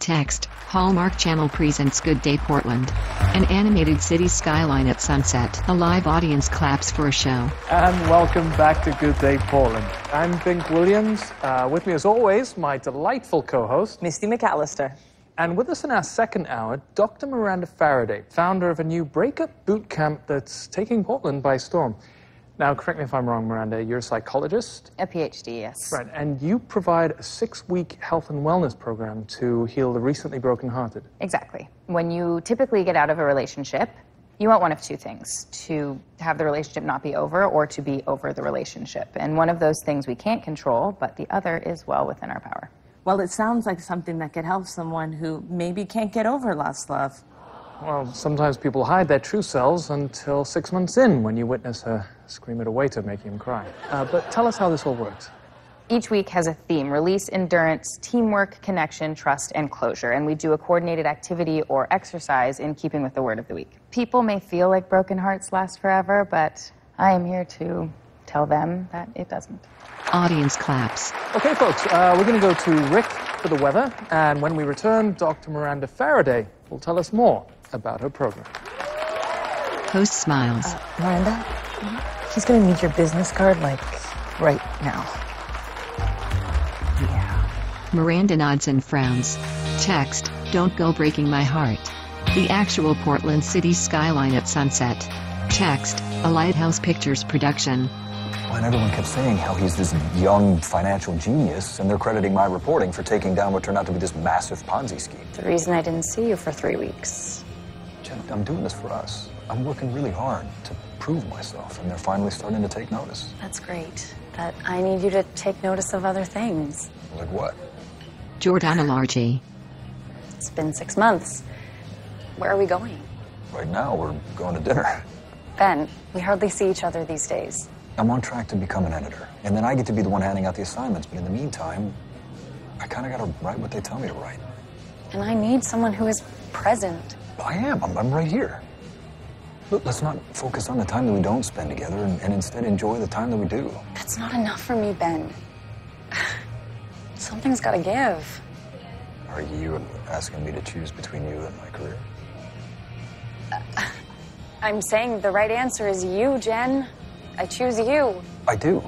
Text, Hallmark Channel presents Good Day Portland. An animated city skyline at sunset. A live audience claps for a show. And welcome back to Good Day Portland. I'm Bink Williams. With me as always, my delightful co-host, Misty McAllister. And with us in our second hour, Dr. Miranda Faraday, founder of a new breakup boot camp that's taking Portland by storm. Now, correct me if I'm wrong, Miranda, you're a psychologist? A PhD, yes. Right, and you provide a 6-week health and wellness program to heal the recently brokenhearted. Exactly. When you typically get out of a relationship, you want one of two things: to have the relationship not be over, or to be over the relationship. And one of those things we can't control, but the other is well within our power. Well, it sounds like something that could help someone who maybe can't get over lost love. Well, sometimes people hide their true selves until 6 months in, when you witness her scream at a waiter making him cry. But tell us how this all works. Each week has a theme: release, endurance, teamwork, connection, trust, and closure. And we do a coordinated activity or exercise in keeping with the word of the week. People may feel like broken hearts last forever, but I am here to tell them that it doesn't. Audience claps. Okay, folks, we're going to go to Rick for the weather, and when we return, Dr. Miranda Faraday will tell us more about her program. Host smiles. Miranda, he's gonna need your business card, like, right now. Yeah. Miranda nods and frowns. Text, don't go breaking my heart. The actual Portland city skyline at sunset. Text, a Lighthouse Pictures production. And everyone kept saying how he's this young financial genius, and they're crediting my reporting for taking down what turned out to be this massive Ponzi scheme. The reason I didn't see you for 3 weeks. Jen, I'm doing this for us. I'm working really hard to prove myself, and they're finally starting to take notice. That's great. But I need you to take notice of other things. Like what? Jordana Largy. It's been 6 months. Where are we going? Right now, we're going to dinner. Ben, we hardly see each other these days. I'm on track to become an editor, and then I get to be the one handing out the assignments, but in the meantime, I kind of got to write what they tell me to write. And I need someone who is present. I am. I'm right here. Look, let's not focus on the time that we don't spend together and instead enjoy the time that we do. That's not enough for me, Ben. Something's got to give. Are you asking me to choose between you and my career? I'm saying the right answer is you, Jen. I choose you. I do.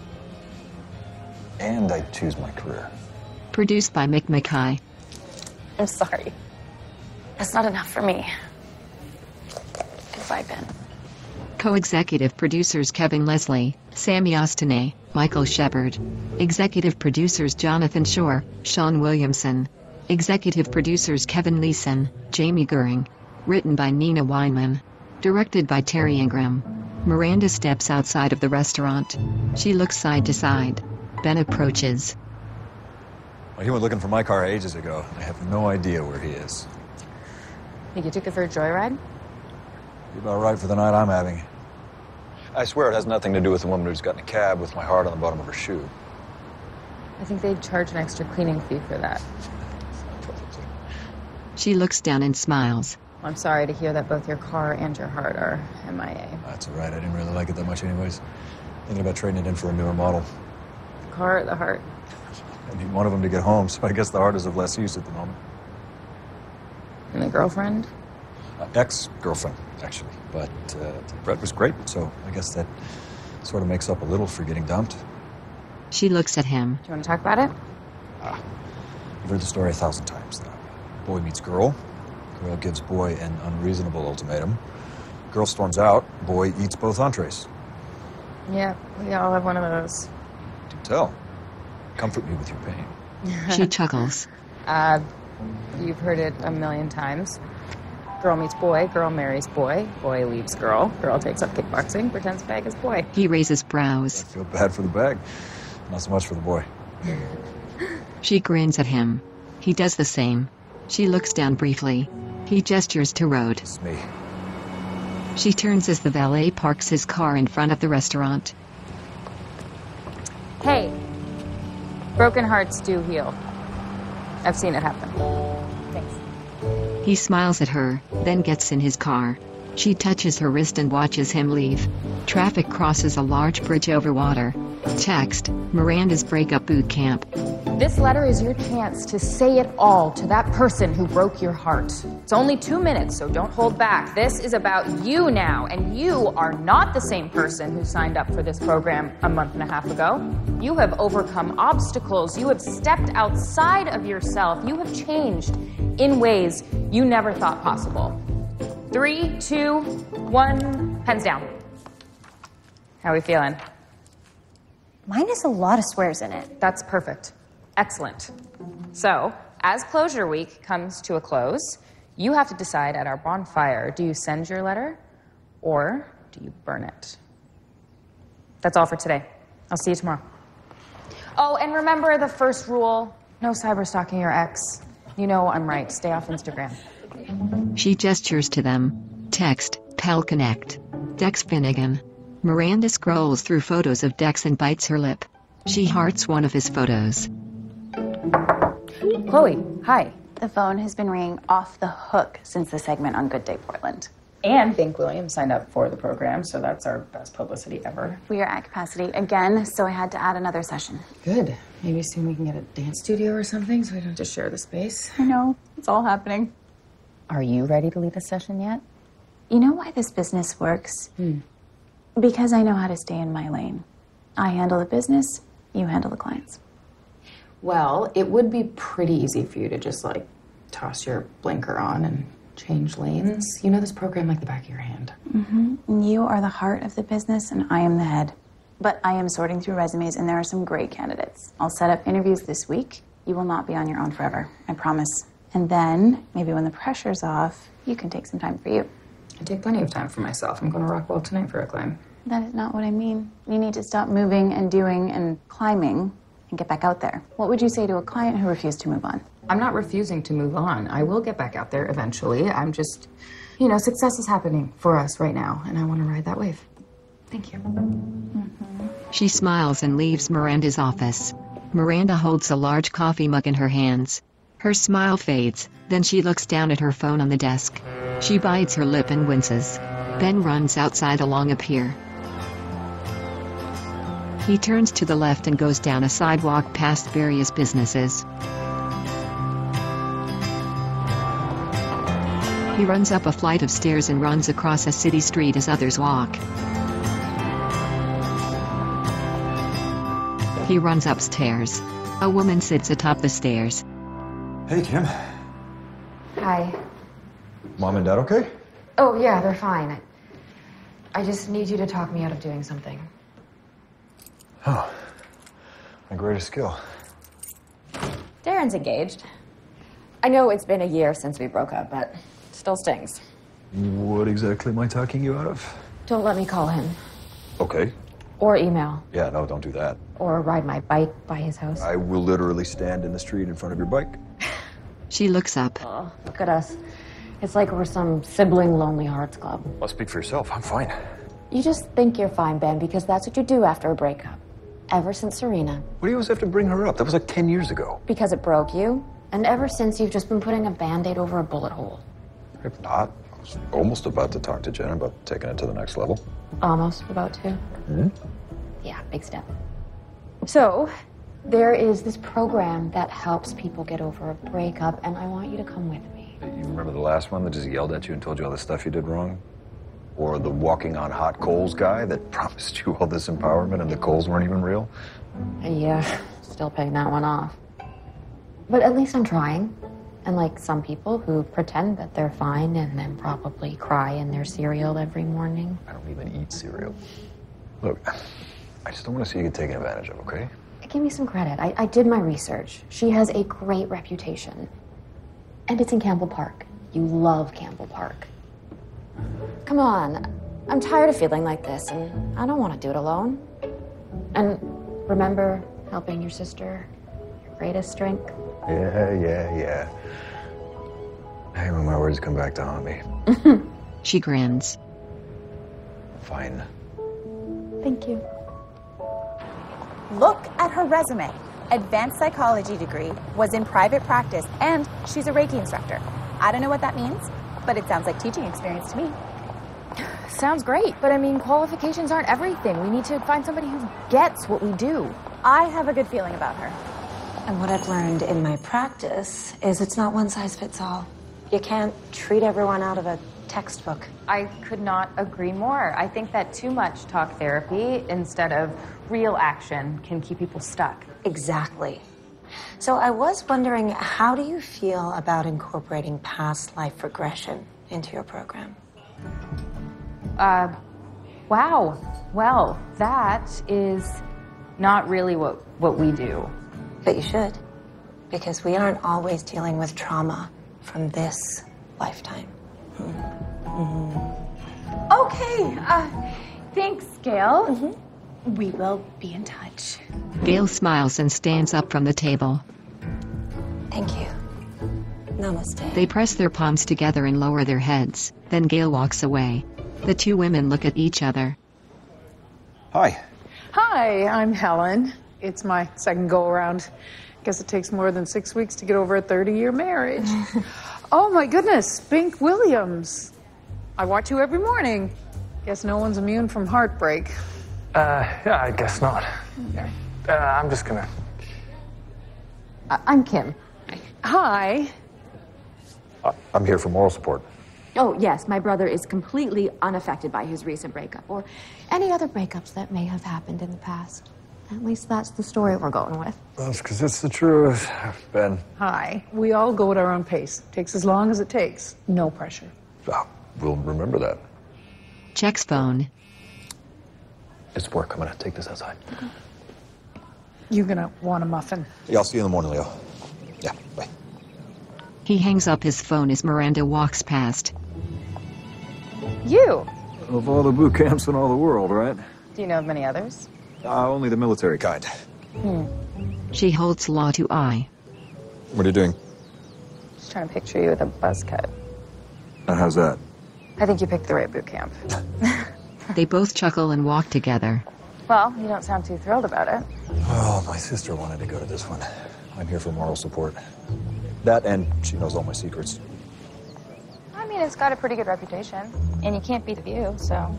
And I choose my career. Produced by Mick Mackay. I'm sorry. That's not enough for me. Goodbye, Ben. Co-executive producers Kevin Leslie, Sammy Ostenay, Michael Shepard. Executive producers Jonathan Shore, Sean Williamson. Executive producers Kevin Leeson, Jamie Goering. Written by Nina Weinman. Directed by Terry Ingram. Miranda steps outside of the restaurant. She looks side to side. Ben approaches. Well, he went looking for my car ages ago. I have no idea where he is. Think you took it for a joyride? You're about right for the night I'm having. I swear it has nothing to do with the woman who's got in a cab with my heart on the bottom of her shoe. I think they'd charge an extra cleaning fee for that. She looks down and smiles. I'm sorry to hear that both your car and your heart are MIA. That's all right. I didn't really like it that much anyways. Thinking about trading it in for a newer model. The car or the heart? I need one of them to get home, so I guess the heart is of less use at the moment. And the girlfriend? Ex-girlfriend, actually. But Brett was great, so I guess that sort of makes up a little for getting dumped. She looks at him. Do you want to talk about it? You've heard the story 1,000 times now. Boy meets girl. Girl gives boy an unreasonable ultimatum. Girl storms out. Boy eats both entrees. Yeah, we all have one of those. Do tell. Comfort me with your pain. She chuckles. You've heard it a million times. Girl meets boy, girl marries boy, boy leaves girl, girl takes up kickboxing, pretends to bag his boy. He raises brows. I feel bad for the bag. Not so much for the boy. She grins at him. He does the same. She looks down briefly. He gestures to road. It's me. She turns as the valet parks his car in front of the restaurant. Hey, broken hearts do heal. I've seen it happen. Thanks. He smiles at her, then gets in his car. She touches her wrist and watches him leave. Traffic crosses a large bridge over water. Text, Miranda's breakup boot camp. This letter is your chance to say it all to that person who broke your heart. It's only 2 minutes, so don't hold back. This is about you now, and you are not the same person who signed up for this program a month and a half ago. You have overcome obstacles. You have stepped outside of yourself. You have changed in ways you never thought possible. 3, 2, 1, pens down. How are we feeling? Mine has a lot of swears in it. That's perfect. Excellent. So, as closure week comes to a close, you have to decide at our bonfire, do you send your letter or do you burn it? That's all for today. I'll see you tomorrow. Oh, and remember the first rule, no cyberstalking your ex. You know I'm right. Stay off Instagram. She gestures to them. Text, Pal Connect. Dex Finnegan. Miranda scrolls through photos of Dex and bites her lip. She hearts one of his photos. Chloe, hi. The phone has been ringing off the hook since the segment on Good Day Portland. And Bink Williams signed up for the program, so that's our best publicity ever. We are at capacity again, so I had to add another session. Good. Maybe soon we can get a dance studio or something so we don't have to share the space. I know, it's all happening. Are you ready to lead a session yet? You know why this business works? Because I know how to stay in my lane. I handle the business, you handle the clients. Well, it would be pretty easy for you to just, toss your blinker on and change lanes. You know this program like the back of your hand. You are the heart of the business, and I am the head. But I am sorting through resumes, and there are some great candidates. I'll set up interviews this week. You will not be on your own forever, I promise. And then, maybe when the pressure's off, you can take some time for you. I take plenty of time for myself. I'm going to Rockwell tonight for a climb. That is not what I mean. You need to stop moving and doing and climbing and get back out there. What would you say to a client who refused to move on? I'm not refusing to move on. I will get back out there eventually. I'm just, success is happening for us right now, and I want to ride that wave. Thank you. She smiles and leaves Miranda's office. Miranda holds a large coffee mug in her hands. Her smile fades, then she looks down at her phone on the desk. She bites her lip and winces. Ben runs outside along a pier. He turns to the left and goes down a sidewalk past various businesses. He runs up a flight of stairs and runs across a city street as others walk. He runs upstairs. A woman sits atop the stairs. Hey, Kim. Hi. Mom and Dad okay? Oh, yeah, they're fine. I just need you to talk me out of doing something. Oh, my greatest skill. Darren's engaged. I know it's been a year since we broke up, but it still stings. What exactly am I talking you out of? Don't let me call him. Okay. Or email. Yeah, no, don't do that. Or ride my bike by his house. I will literally stand in the street in front of your bike. She looks up. Oh, look at us. It's like we're some sibling Lonely Hearts Club. Well, speak for yourself. I'm fine. You just think you're fine, Ben, because that's what you do after a breakup. Ever since Serena. What do you always have to bring her up? That was like 10 years ago. Because it broke you. And ever since, you've just been putting a Band-Aid over a bullet hole. If not, I was almost about to talk to Jen about taking it to the next level. Almost about to. Hmm? Yeah, big step. So, there is this program that helps people get over a breakup, and I want you to come with me. You remember the last one that just yelled at you and told you all the stuff you did wrong? Or the walking on hot coals guy that promised you all this empowerment and the coals weren't even real? Yeah, still paying that one off. But at least I'm trying. And like some people who pretend that they're fine and then probably cry in their cereal every morning. I don't even eat cereal. Look, I just don't want to see you get taken advantage of, okay? Give me some credit. I did my research. She has a great reputation. And it's in Campbell Park. You love Campbell Park. Come on. I'm tired of feeling like this, and I don't want to do it alone. And remember helping your sister, your greatest strength? Yeah. Hey, when my words come back to haunt me. She grins. Fine. Thank you. Look at her resume. Advanced psychology degree, was in private practice, and she's a Reiki instructor. I don't know what that means, but it sounds like teaching experience to me. Sounds great, but I mean, qualifications aren't everything. We need to find somebody who gets what we do. I have a good feeling about her. And what I've learned in my practice is it's not one size fits all. You can't treat everyone out of a textbook. I could not agree more. I think that too much talk therapy instead of real action can keep people stuck. Exactly. So I was wondering, how do you feel about incorporating past life regression into your program? Wow. Well, that is not really what we do. But you should, because we aren't always dealing with trauma from this lifetime. Okay. Thanks, Gail. We will be in touch. Gail smiles and stands up from the table. Thank you. Namaste. They press their palms together and lower their heads. Then Gail walks away. The two women look at each other. Hi. Hi, I'm Helen. It's my second go-around. Guess it takes more than 6 weeks to get over a 30-year marriage. Oh my goodness, Bink Williams. I watch you every morning. Guess no one's immune from heartbreak. Yeah, I guess not. I'm just gonna... I'm Kim. Hi. I'm here for moral support. Oh, yes, my brother is completely unaffected by his recent breakup or any other breakups that may have happened in the past. At least that's the story we're going with. That's because it's the truth, Ben. Hi. We all go at our own pace. Takes as long as it takes. No pressure. Oh, we'll remember that. Checks phone. It's work. I'm gonna take this outside. You're gonna want a muffin. Yeah, I'll see you in the morning, Leo. Yeah, bye. He hangs up his phone as Miranda walks past. You. Of all the boot camps in all the world, right? Do you know of many others? Only the military kind. She holds Law to eye. What are you doing? Just trying to picture you with a buzz cut. And how's that? I think you picked the right boot camp. They both chuckle and walk together. Well, you don't sound too thrilled about it. Oh, my sister wanted to go to this one. I'm here for moral support. That, and she knows all my secrets. I mean, it's got a pretty good reputation. And you can't beat the view, so...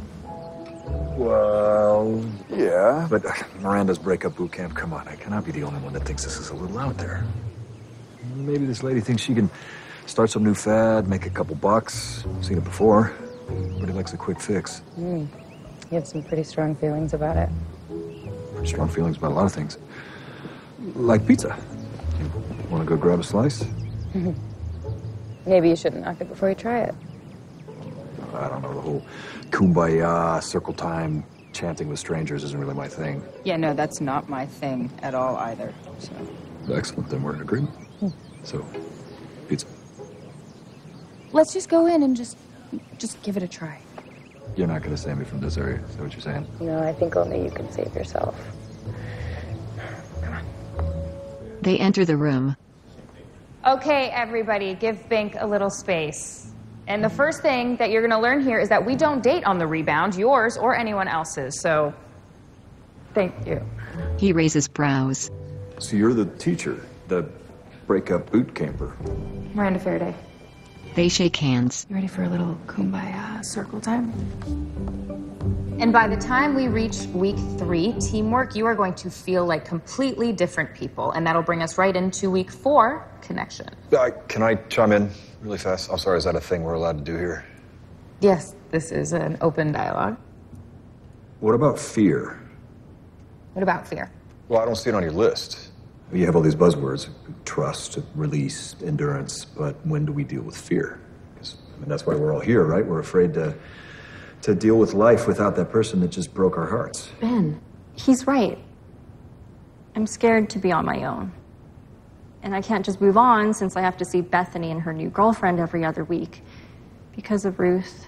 Well, yeah, but Miranda's breakup boot camp, come on, I cannot be the only one that thinks this is a little out there. Maybe this lady thinks she can start some new fad, make a couple bucks. Seen it before. Everybody likes a quick fix. You have some pretty strong feelings about it. Pretty strong feelings about a lot of things. Like pizza. You want to go grab a slice? Maybe you shouldn't knock it before you try it. I don't know, the whole kumbaya, circle time, chanting with strangers isn't really my thing. Yeah, no, that's not my thing at all either, so... Excellent, then we're in agreement. So, pizza. Let's just go in and just give it a try. You're not going to save me from this area, is that what you're saying? No, I think only you can save yourself. Come on. They enter the room. Okay, everybody, give Bink a little space. And the first thing that you're going to learn here is that we don't date on the rebound, yours or anyone else's, so thank you. He raises brows. So you're the teacher, the breakup boot camper. Miranda Faraday. They shake hands. You ready for a little kumbaya circle time? And by the time we reach week 3, teamwork, you are going to feel like completely different people. And that'll bring us right into week 4, connection. Can I chime in really fast? I'm sorry, is that a thing we're allowed to do here? Yes, this is an open dialogue. What about fear? What about fear? Well, I don't see it on your list. You have all these buzzwords, trust, release, endurance, but when do we deal with fear? 'Cause, I mean, that's why we're all here, right? We're afraid to deal with life without that person that just broke our hearts. Ben, he's right. I'm scared to be on my own. And I can't just move on since I have to see Bethany and her new girlfriend every other week. Because of Ruth.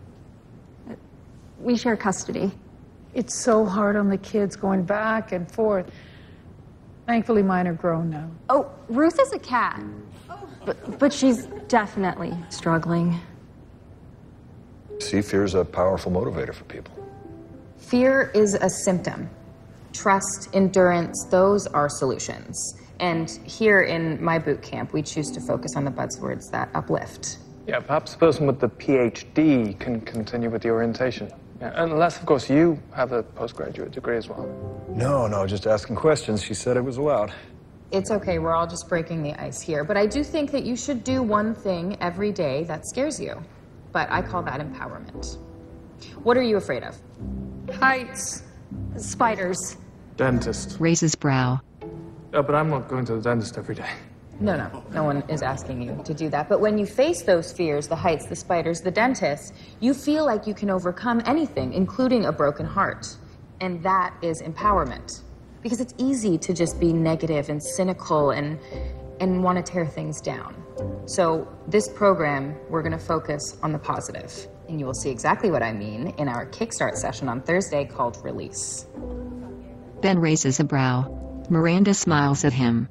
We share custody. It's so hard on the kids going back and forth. Thankfully, mine are grown now. Oh, Ruth is a cat. But she's definitely struggling. See, fear's a powerful motivator for people. Fear is a symptom. Trust, endurance, those are solutions. And here in my boot camp, we choose to focus on the buzzwords that uplift. Yeah, perhaps the person with the PhD can continue with the orientation. Yeah, unless, of course, you have a postgraduate degree as well. No, just asking questions. She said it was allowed. It's okay, we're all just breaking the ice here. But I do think that you should do one thing every day that scares you. But I call that empowerment. What are you afraid of? Heights. Spiders. Dentist. Raises brow. Oh, but I'm not going to the dentist every day. No one is asking you to do that. But when you face those fears, the heights, the spiders, the dentist, you feel like you can overcome anything, including a broken heart. And that is empowerment. Because it's easy to just be negative and cynical and want to tear things down. So this program, we're going to focus on the positive. And you will see exactly what I mean in our Kickstart session on Thursday called Release. Ben raises a brow. Miranda smiles at him.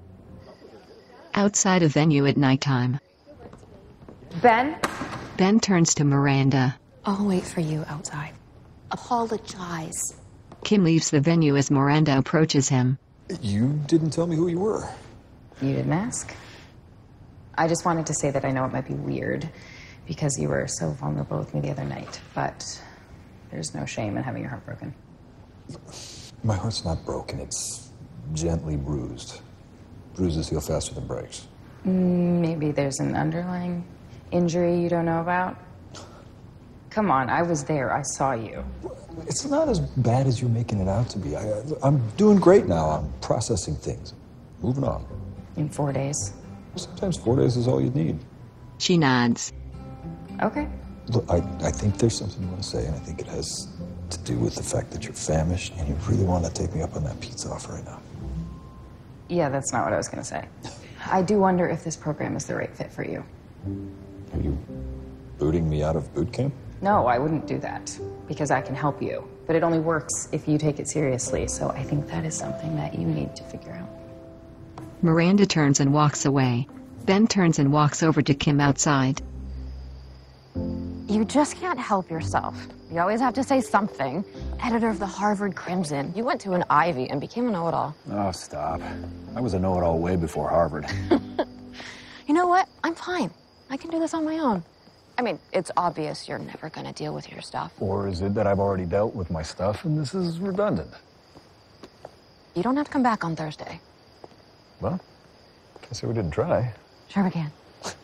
Outside a venue at nighttime. Ben? Ben turns to Miranda. I'll wait for you outside. Apologize. Kim leaves the venue as Miranda approaches him. You didn't tell me who you were. You didn't ask. I just wanted to say that I know it might be weird because you were so vulnerable with me the other night, but there's no shame in having your heart broken. My heart's not broken. It's gently bruised. Bruises heal faster than breaks. Maybe there's an underlying injury you don't know about? Come on, I was there. I saw you. It's not as bad as you're making it out to be. I'm doing great now. I'm processing things. Moving on. In 4 days? Sometimes 4 days is all you need. She nods. Okay. Look, I think there's something you want to say, and I think it has to do with the fact that you're famished and you really want to take me up on that pizza offer right now. Yeah, that's not what I was going to say. I do wonder if this program is the right fit for you. Are you booting me out of boot camp? No, I wouldn't do that because I can help you. But it only works if you take it seriously. So I think that is something that you need to figure out. Miranda turns and walks away. Ben turns and walks over to Kim outside. You just can't help yourself. You always have to say something. Editor of the Harvard Crimson. You went to an Ivy and became a know-it-all. Oh, stop. I was a know-it-all way before Harvard. You know what? I'm fine. I can do this on my own. I mean, it's obvious you're never gonna deal with your stuff. Or is it that I've already dealt with my stuff and this is redundant? You don't have to come back on Thursday. Well, can't say we didn't try. Sure we can.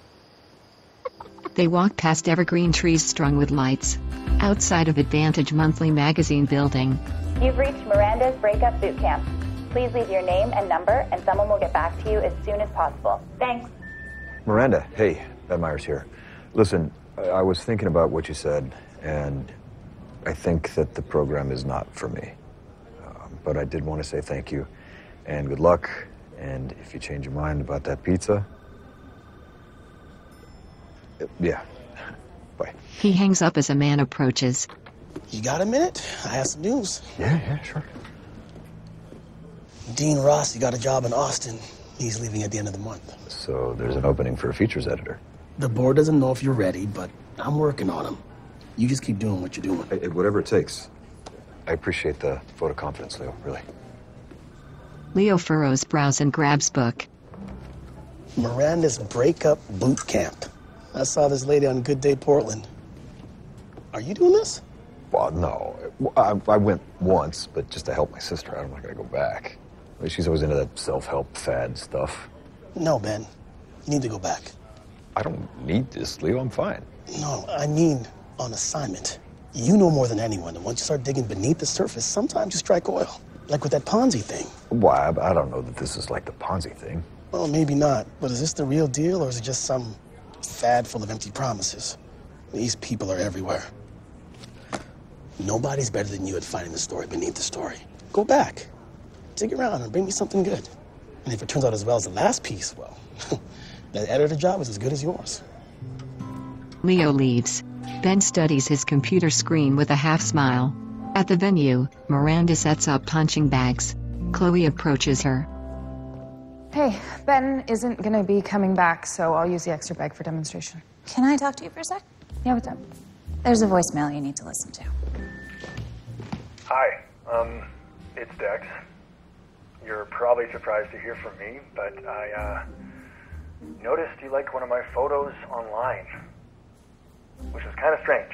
They walk past evergreen trees strung with lights. Outside of Advantage Monthly magazine building. You've reached Miranda's Breakup Boot Camp. Please leave your name and number, and someone will get back to you as soon as possible. Thanks. Miranda, hey, Ben Myers here. Listen, I was thinking about what you said, and I think that the program is not for me. But I did want to say thank you, and good luck. And if you change your mind about that pizza, yeah, bye. He hangs up as a man approaches. You got a minute? I have some news. Yeah, sure. Dean Ross, he got a job in Austin. He's leaving at the end of the month. So there's an opening for a features editor. The board doesn't know if you're ready, but I'm working on him. You just keep doing what you're doing. Hey, whatever it takes. I appreciate the vote of confidence, Leo, really. Leo furrows brows and grabs book. Miranda's Breakup Boot Camp. I saw this lady on Good Day Portland. Are you doing this? Well, no. I went once, but just to help my sister out. I'm not going to go back. I mean, she's always into that self-help fad stuff. No, Ben. You need to go back. I don't need this, Leo. I'm fine. No, I mean on assignment. You know more than anyone, and once you start digging beneath the surface, sometimes you strike oil. Like with that Ponzi thing. Why? I don't know that this is like the Ponzi thing. Well, maybe not. But is this the real deal, or is it just some fad full of empty promises? These people are everywhere. Nobody's better than you at finding the story beneath the story. Go back. Dig around and bring me something good. And if it turns out as well as the last piece, well, that editor job is as good as yours. Leo leaves. Ben studies his computer screen with a half smile. At the venue, Miranda sets up punching bags. Chloe approaches her. Hey, Ben isn't gonna be coming back, so I'll use the extra bag for demonstration. Can I talk to you for a sec? Yeah, what's up? There's a voicemail you need to listen to. Hi, it's Dex. You're probably surprised to hear from me, but I noticed you liked one of my photos online, which is kind of strange.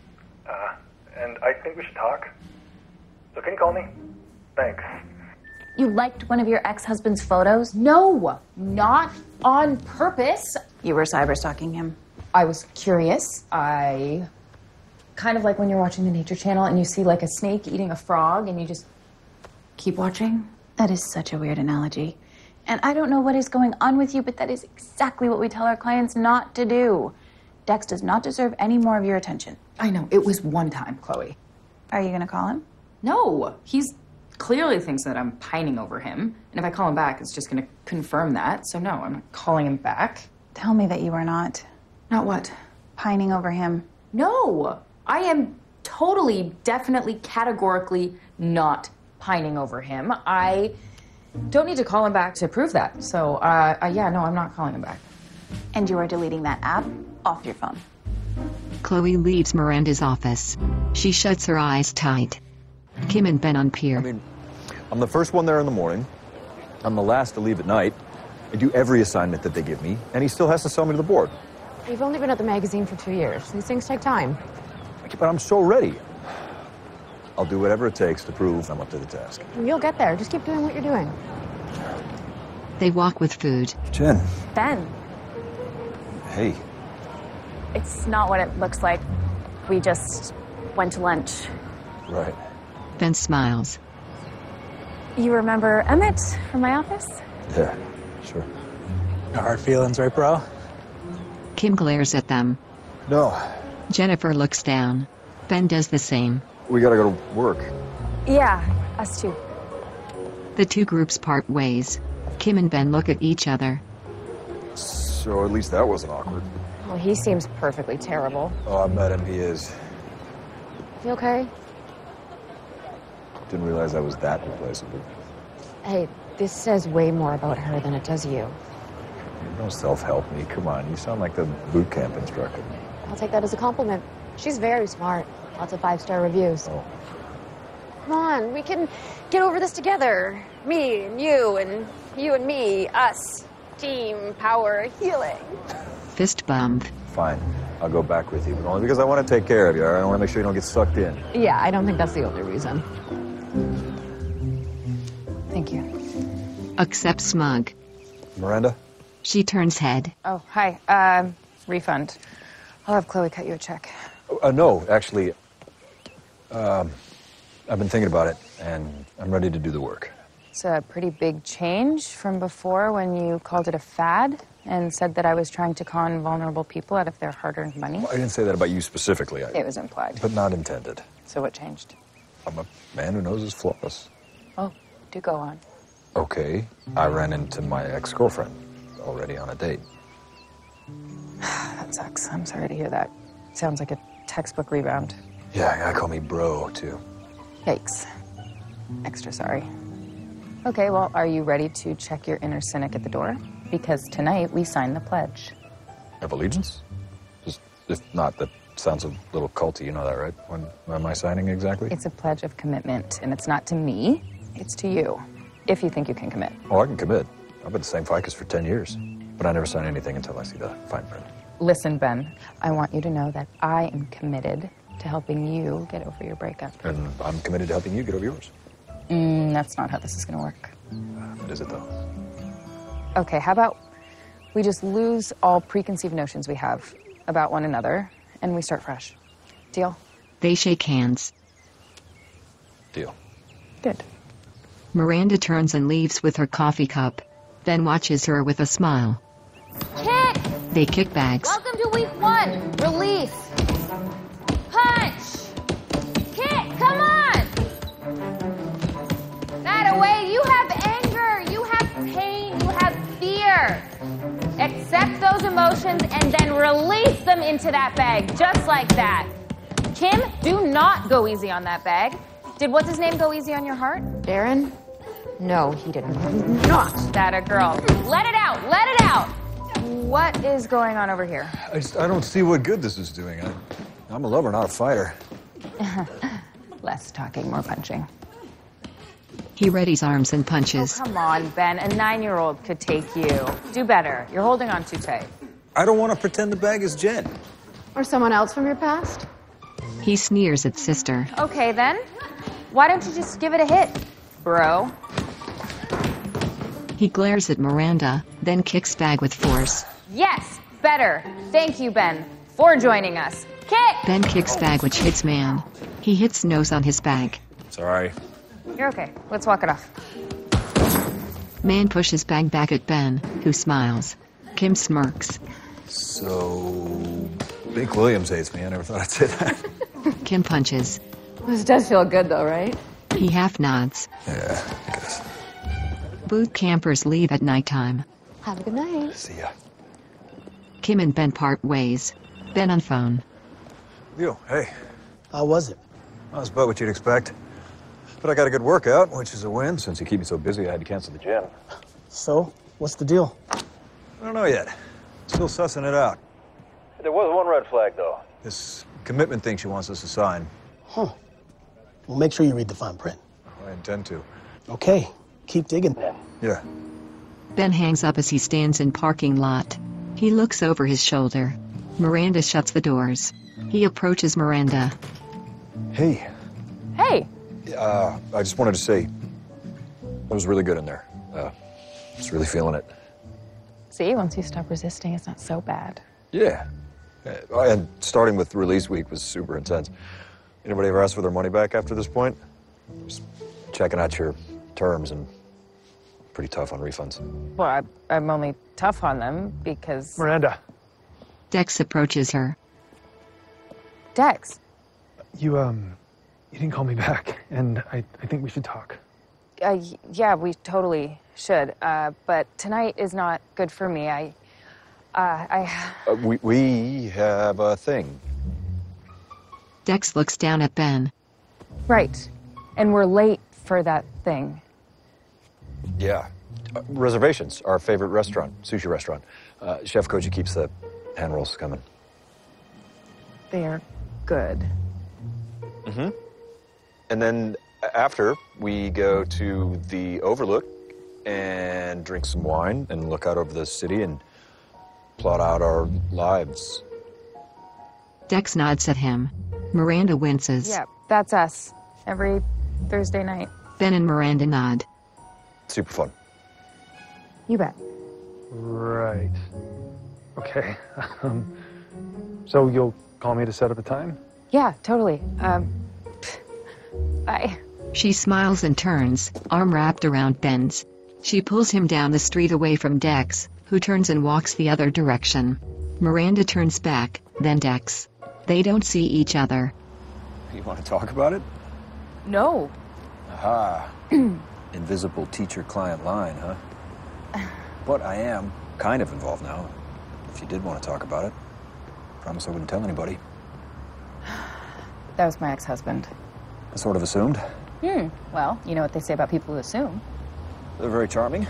And I think we should talk. So can you call me? Thanks. You liked one of your ex-husband's photos? No, not on purpose. You were cyberstalking him. I was curious. I kind of like when you're watching the Nature Channel and you see like a snake eating a frog and you just keep watching. That is such a weird analogy. And I don't know what is going on with you, but that is exactly what we tell our clients not to do. Dex does not deserve any more of your attention. I know, it was one time, Chloe. Are you gonna call him? No, he's clearly thinks that I'm pining over him. And if I call him back, it's just gonna confirm that. So no, I'm not calling him back. Tell me that you are not. Not what? Pining over him. No, I am totally, definitely, categorically not pining over him. I don't need to call him back to prove that. So, yeah, no, I'm not calling him back. And you are deleting that app off your phone. Chloe leaves Miranda's office. She shuts her eyes tight. Kim and Ben on pier. I mean, I'm the first one there in the morning. I'm the last to leave at night. I do every assignment that they give me, and he still has to sell me to the board. You've only been at the magazine for 2 years. These things take time. But I'm so ready. I'll do whatever it takes to prove I'm up to the task. You'll get there. Just keep doing what you're doing. They walk with food. Jen. Ben, Hey. it's not what it looks like. We just went to lunch. Right. Ben smiles. You remember Emmett from my office? Yeah, sure. No hard feelings, right, bro? Kim glares at them. No. Jennifer looks down. Ben does the same. We gotta go to work. Yeah, us too. The two groups part ways. Kim and Ben look at each other. So at least that wasn't awkward. Well, he seems perfectly terrible. Oh, I met him. He is. You okay? Didn't realize I was that replaceable. Hey, this says way more about her than it does you. Don't self-help me. Come on. You sound like the boot camp instructor. I'll take that as a compliment. She's very smart. Lots of 5-star reviews. Oh. Come on, we can get over this together. Me and you and me, us. Team power healing. Fist bump. Fine. I'll go back with you, but only because I want to take care of you, all right? I want to make sure you don't get sucked in. Yeah, I don't think that's the only reason. Thank you. Accept smug. Miranda? She turns head. Oh, hi. Refund. I'll have Chloe cut you a check. No, actually, I've been thinking about it, and I'm ready to do the work. It's a pretty big change from before when you called it a fad and said that I was trying to con vulnerable people out of their hard-earned money. Well, I didn't say that about you specifically. It was implied. But not intended. So what changed? I'm a man who knows his flaws. Oh, do go on. Okay, I ran into my ex-girlfriend, already on a date. That sucks. I'm sorry to hear that. Sounds like a textbook rebound. Yeah, I call me bro, too. Yikes. Extra sorry. Okay, well, are you ready to check your inner cynic at the door? Because tonight we sign the pledge. Of allegiance? Just, if not, that sounds a little culty, you know that, right? When am I signing exactly? It's a pledge of commitment, and it's not to me, it's to you. If you think you can commit. Oh, I can commit. I've been the same ficus for 10 years. But I never sign anything until I see the fine print. Listen, Ben, I want you to know that I am committed to helping you get over your breakup. And I'm committed to helping you get over yours. That's not how this is gonna work. What is it, though? Okay, how about we just lose all preconceived notions we have about one another, and we start fresh. Deal? They shake hands. Deal. Good. Miranda turns and leaves with her coffee cup. Ben watches her with a smile. Kick! They kick bags. Welcome to week 1. Release. Punch! Kick! Come on! That away. You have anger. You have pain. You have fear. Accept those emotions and then release them into that bag. Just like that. Kim, do not go easy on that bag. Did what's his name go easy on your heart? Darren? No, he didn't. Not that a girl. Let it out. Let it out. What is going on over here? I don't see what good this is doing. I'm a lover, not a fighter. Less talking, more punching. He readies arms and punches. Oh, come on, Ben. A 9-year-old could take you. Do better. You're holding on too tight. I don't want to pretend the bag is Jen. Or someone else from your past? He sneers at sister. Okay, then. Why don't you just give it a hit, bro? He glares at Miranda, then kicks bag with force. Yes, better. Thank you, Ben, for joining us. Kick! Ben kicks bag, which hits man. He hits nose on his bag. Sorry. You're okay. Let's walk it off. Man pushes bag back at Ben, who smiles. Kim smirks. So, Bink Williams hates me. I never thought I'd say that. Kim punches. This does feel good, though, right? He half nods. Yeah, I guess. Boot campers leave at nighttime. Have a good night. See ya. Kim and Ben part ways. Ben on phone. Yo, hey. How was it? That was about what you'd expect. But I got a good workout, which is a win. Since you keep me so busy, I had to cancel the gym. So, what's the deal? I don't know yet. Still sussing it out. There was one red flag, though. This commitment thing she wants us to sign. Huh. Well, make sure you read the fine print. I intend to. Okay. Keep digging then. Yeah. Ben hangs up as he stands in parking lot. He looks over his shoulder. Miranda shuts the doors. He approaches Miranda. Hey. Hey. I just wanted to say, I was really good in there. Just really feeling it. See, once you stop resisting, it's not so bad. Yeah. And starting with release week was super intense. Anybody ever asked for their money back after this point? Just checking out your terms and pretty tough on refunds. Well, I'm only tough on them because... Miranda. Dex approaches her. Dex. You didn't call me back, and I think we should talk. Yeah, we totally should. But tonight is not good for me. We have a thing. Dex looks down at Ben. Right. And we're late for that thing. Yeah. Reservations, our favorite restaurant, sushi restaurant. Chef Koji keeps the hand rolls coming. They are good. Mm-hmm. And then after, we go to the Overlook and drink some wine and look out over the city and plot out our lives. Dex nods at him. Miranda winces. Yeah, that's us. Every Thursday night. Ben and Miranda nod. Super fun. You bet. Right. Okay. So you'll call me to set up a time? Yeah, totally. Bye. She smiles and turns, arm wrapped around Ben's. She pulls him down the street away from Dex, who turns and walks the other direction. Miranda turns back, then Dex. They don't see each other. You want to talk about it? No. Aha. Invisible teacher-client line, huh? But I am kind of involved now. If you did want to talk about it, promise I wouldn't tell anybody. That was my ex-husband. I sort of assumed. Well, you know what they say about people who assume. They're very charming.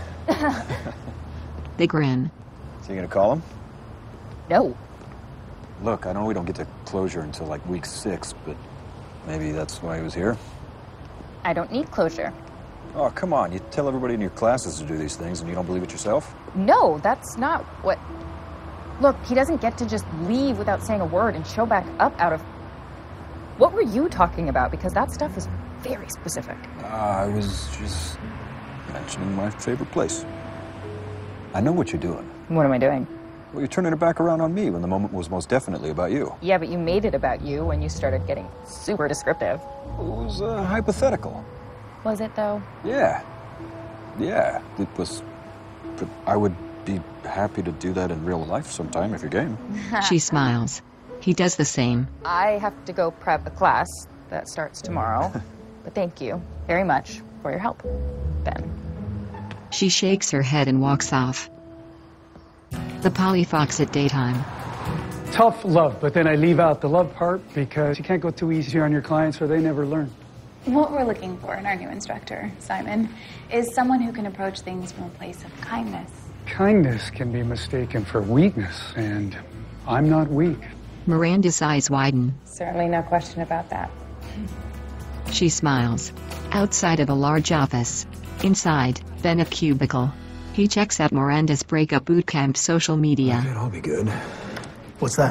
They grin. So you gonna call him? No. Look, I know we don't get to closure until like week 6, but maybe that's why he was here. I don't need closure. Oh, come on. You tell everybody in your classes to do these things and you don't believe it yourself? No, that's not what... Look, he doesn't get to just leave without saying a word and show back up out of... What were you talking about? Because that stuff is very specific. I was just mentioning my favorite place. I know what you're doing. What am I doing? Well, you're turning it back around on me when the moment was most definitely about you. Yeah, but you made it about you when you started getting super descriptive. It was hypothetical. Was it, though? Yeah. Yeah, it was. But I would be happy to do that in real life sometime if you're game. She smiles. He does the same. I have to go prep a class that starts tomorrow. But thank you very much for your help, Ben. She shakes her head and walks off. The Polly Fox at daytime. Tough love, but then I leave out the love part because you can't go too easy on your clients or they never learn. What we're looking for in our new instructor, Simon, is someone who can approach things from a place of kindness. Kindness can be mistaken for weakness, and I'm not weak. Miranda's eyes widen. Certainly no question about that. She smiles. Outside of a large office. Inside, Ben a cubicle. He checks out Miranda's breakup bootcamp social media. Okay, I'll be good. What's that?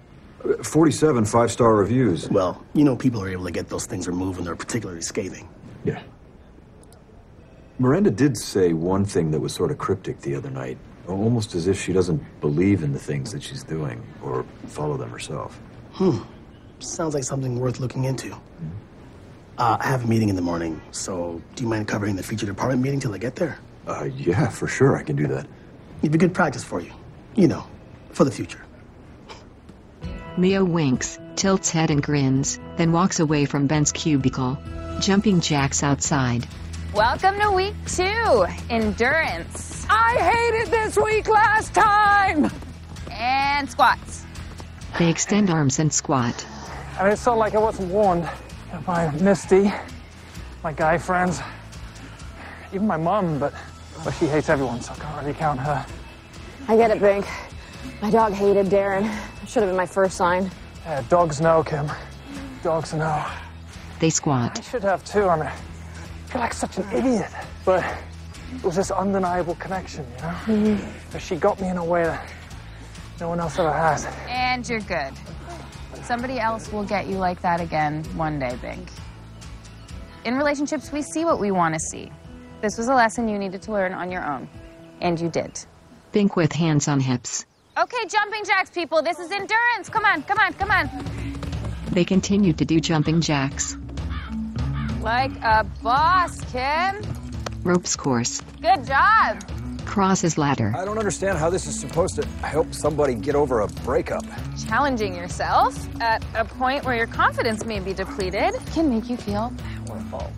47 5-star reviews. Well, you know people are able to get those things removed when they're particularly scathing. Yeah. Miranda did say one thing that was sort of cryptic the other night, almost as if she doesn't believe in the things that she's doing or follow them herself. Sounds like something worth looking into. I have a meeting in the morning, so do you mind covering the feature department meeting till I get there? Yeah, for sure, I can do that. It'd be good practice for you. You know, for the future. Leo winks, tilts head and grins, then walks away from Ben's cubicle. Jumping jacks outside. Welcome to week 2, endurance. I hated this week last time! And squats. They extend arms and squat. I mean, it's sort of like I wasn't warned by Misty, my guy friends, even my mom, but she hates everyone, so I can't really count her. I get it, Bink. My dog hated Darren. Should have been my first sign. Yeah, dogs know, Kim. Dogs know. They squat. I should have too. I mean, I feel like such an idiot. But it was this undeniable connection, you know? But she got me in a way that no one else ever has. And you're good. Somebody else will get you like that again one day, Bink. In relationships, we see what we want to see. This was a lesson you needed to learn on your own. And you did. Bink with hands on hips. Okay, jumping jacks, people. This is endurance. Come on, come on, come on. They continue to do jumping jacks. Like a boss, Kim. Ropes course. Good job. Crosses ladder. I don't understand how this is supposed to help somebody get over a breakup. Challenging yourself at a point where your confidence may be depleted can make you feel powerful.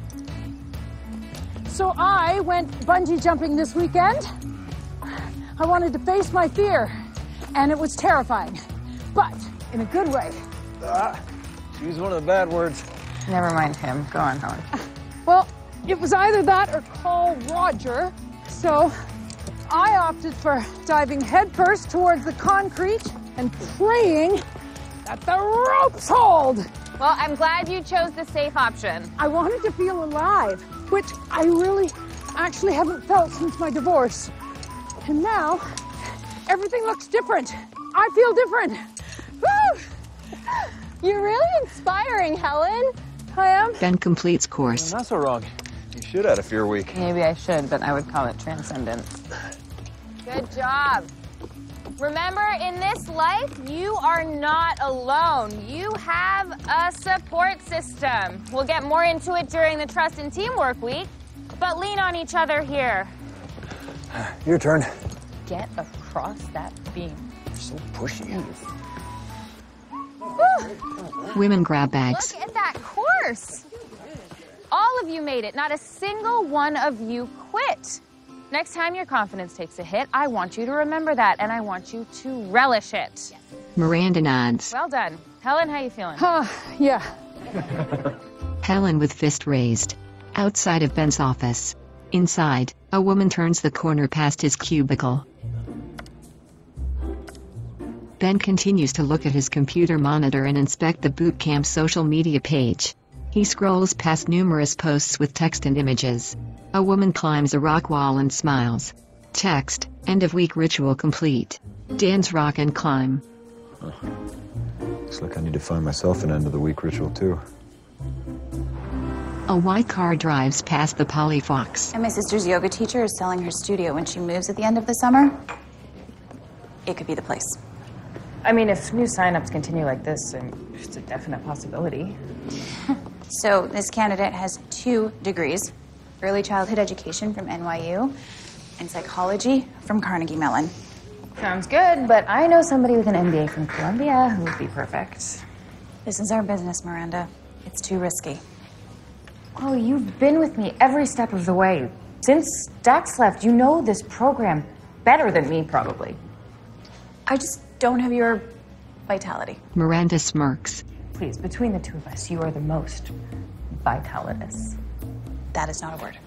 So I went bungee jumping this weekend. I wanted to face my fear, and it was terrifying, but in a good way. Use one of the bad words. Never mind him. Go on, Helen. Well, it was either that or call Roger, so I opted for diving headfirst towards the concrete and praying that the ropes hold. Well, I'm glad you chose the safe option. I wanted to feel alive, which I really actually haven't felt since my divorce. And now, everything looks different. I feel different. Woo! You're really inspiring, Helen. I am. Ben completes course. Not so wrong. You should have a fear week. Maybe I should, but I would call it transcendence. Good job. Remember, in this life, you are not alone. You have a support system. We'll get more into it during the Trust and Teamwork Week, but lean on each other here. Your turn. Get across that beam. You're so pushy. Women grab bags. Look at that course. All of you made it. Not a single one of you quit. Next time your confidence takes a hit, I want you to remember that, and I want you to relish it. Miranda nods. Well done. Helen, how you feeling? Yeah. Helen with fist raised. Outside of Ben's office. Inside, a woman turns the corner past his cubicle. Ben continues to look at his computer monitor and inspect the boot camp social media page. He scrolls past numerous posts with text and images. A woman climbs a rock wall and smiles. Text, end of week ritual complete. Dan's rock and climb. Looks like I need to find myself an end of the week ritual too. A white car drives past the Polly Fox. And my sister's yoga teacher is selling her studio when she moves at the end of the summer. It could be the place. I mean, if new signups continue like this, it's a definite possibility. So this candidate has 2 degrees, early childhood education from NYU and psychology from Carnegie Mellon. Sounds good, but I know somebody with an MBA from Columbia who would be perfect. This is our business, Miranda. It's too risky. Oh, you've been with me every step of the way. Since Dax left, you know this program better than me, probably. I just don't have your vitality. Miranda smirks. Please, between the two of us, you are the most vitalitous. That is not a word.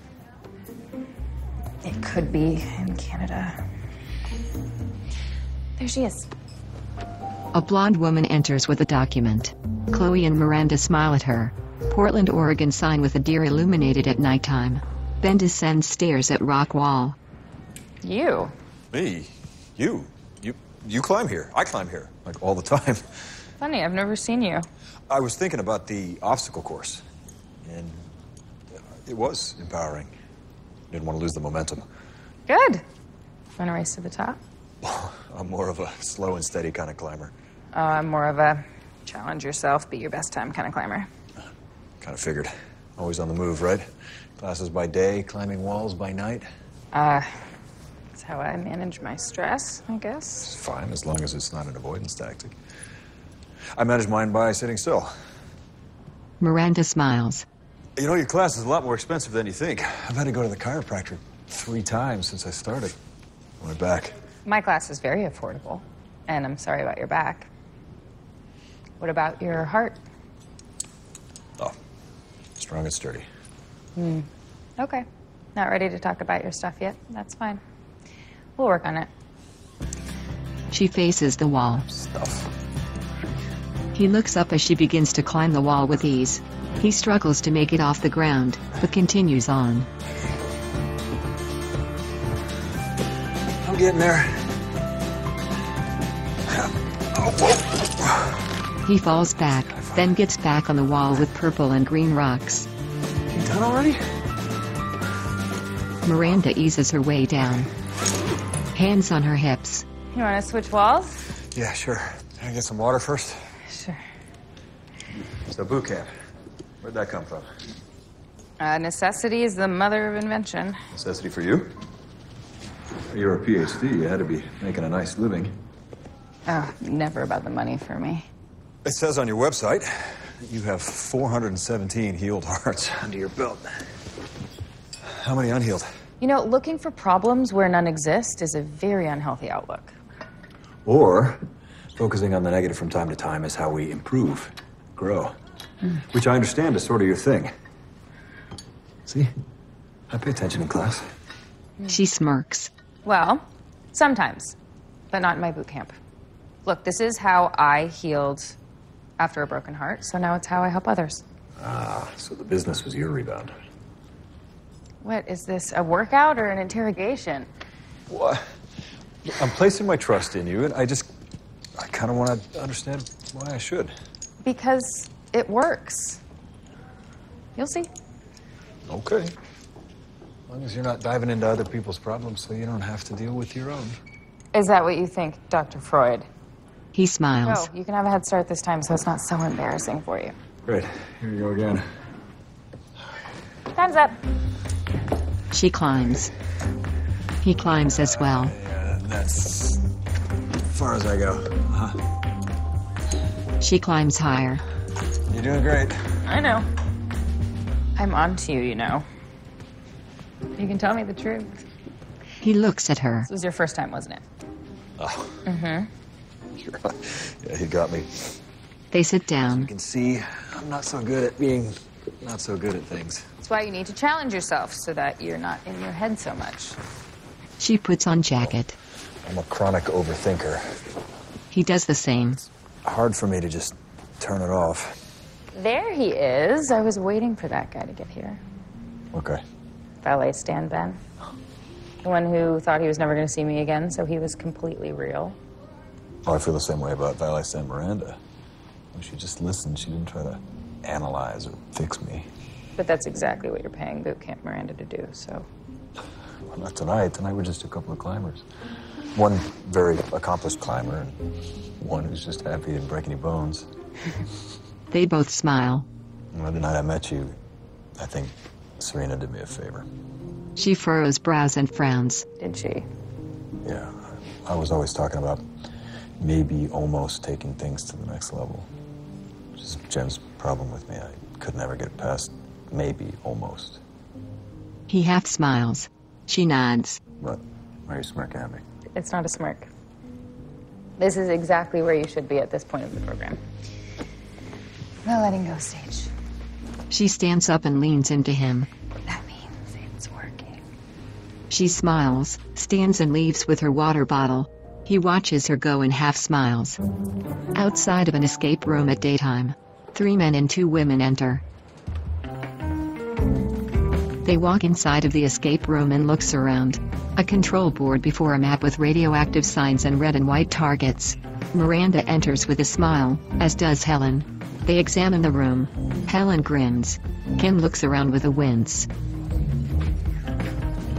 It could be in Canada. There she is. A blonde woman enters with a document. Chloe and Miranda smile at her. Portland, Oregon sign with a deer illuminated at nighttime. Ben descends stairs at rock wall. You? Me? You climb here. I climb here, like all the time. Funny, I've never seen you. I was thinking about the obstacle course, and it was empowering. Didn't want to lose the momentum. Good. Want to race to the top? I'm more of a slow and steady kind of climber. Oh, I'm more of a challenge yourself, beat your best time kind of climber. Kind of figured. Always on the move, right? Classes by day, climbing walls by night. That's how I manage my stress, I guess. It's fine, as long as it's not an avoidance tactic. I manage mine by sitting still. Miranda smiles. You know, your class is a lot more expensive than you think. I've had to go to the chiropractor 3 times since I started. My back. My class is very affordable, and I'm sorry about your back. What about your heart? Oh, strong and sturdy. Okay. Not ready to talk about your stuff yet. That's fine. We'll work on it. She faces the wall. Stuff. He looks up as she begins to climb the wall with ease. He struggles to make it off the ground, but continues on. I'm getting there. He falls back, then gets back on the wall with purple and green rocks. You done already? Miranda eases her way down. Hands on her hips. You want to switch walls? Yeah, sure. Can I get some water first? Sure. So boot camp. Where'd that come from? Necessity is the mother of invention. Necessity for you? You're a PhD. You had to be making a nice living. Oh, never about the money for me. It says on your website that you have 417 healed hearts under your belt. How many unhealed? You know, looking for problems where none exist is a very unhealthy outlook. Or focusing on the negative from time to time is how we improve, grow. Which I understand is sort of your thing. See? I pay attention in class. She smirks. Well, sometimes, but not in my boot camp. Look, this is how I healed after a broken heart, so now it's how I help others. Ah, so the business was your rebound. What, is this a workout or an interrogation? What? I'm placing my trust in you, and I kind of want to understand why I should. Because it works. You'll see. Okay. As long as you're not diving into other people's problems so you don't have to deal with your own. Is that what you think, Dr. Freud? He smiles. Oh, you can have a head start this time so it's not so embarrassing for you. Great. Here we go again. Time's up. She climbs. He climbs as well. Yeah, that's as far as I go. She climbs higher. You're doing great. I know. I'm on to you, you know. You can tell me the truth. He looks at her. This was your first time, wasn't it? Oh. Mm-hmm. Yeah, he got me. They sit down. You can see I'm not so good at being not so good at things. That's why you need to challenge yourself so that you're not in your head so much. She puts on jacket. I'm a chronic overthinker. He does the same. Hard for me to just turn it off. There he is. I was waiting for that guy to get here. Okay. Valet Stan Ben. The one who thought he was never going to see me again, so he was completely real. Oh, I feel the same way about Valet Stan Miranda. When she just listened, she didn't try to analyze or fix me. But that's exactly what you're paying Boot Camp Miranda to do, so. Well, not tonight. Tonight we're just a couple of climbers. One very accomplished climber, and one who's just happy he didn't break any bones. They both smile. Well, the night I met you, I think Serena did me a favor. She furrows brows and frowns. Did she? Yeah, I was always talking about maybe almost taking things to the next level. Which is Jen's problem with me. I could never get past maybe almost. He half smiles. She nods. What? Why are you smirking at me? It's not a smirk. This is exactly where you should be at this point of the program. The letting go stage. She stands up and leans into him. That means it's working. She smiles, stands and leaves with her water bottle. He watches her go and half smiles. Outside of an escape room at daytime, 3 men and 2 women enter. They walk inside of the escape room and looks around. A control board before a map with radioactive signs and red and white targets. Miranda enters with a smile, as does Helen. They examine the room. Helen grins. Kim looks around with a wince.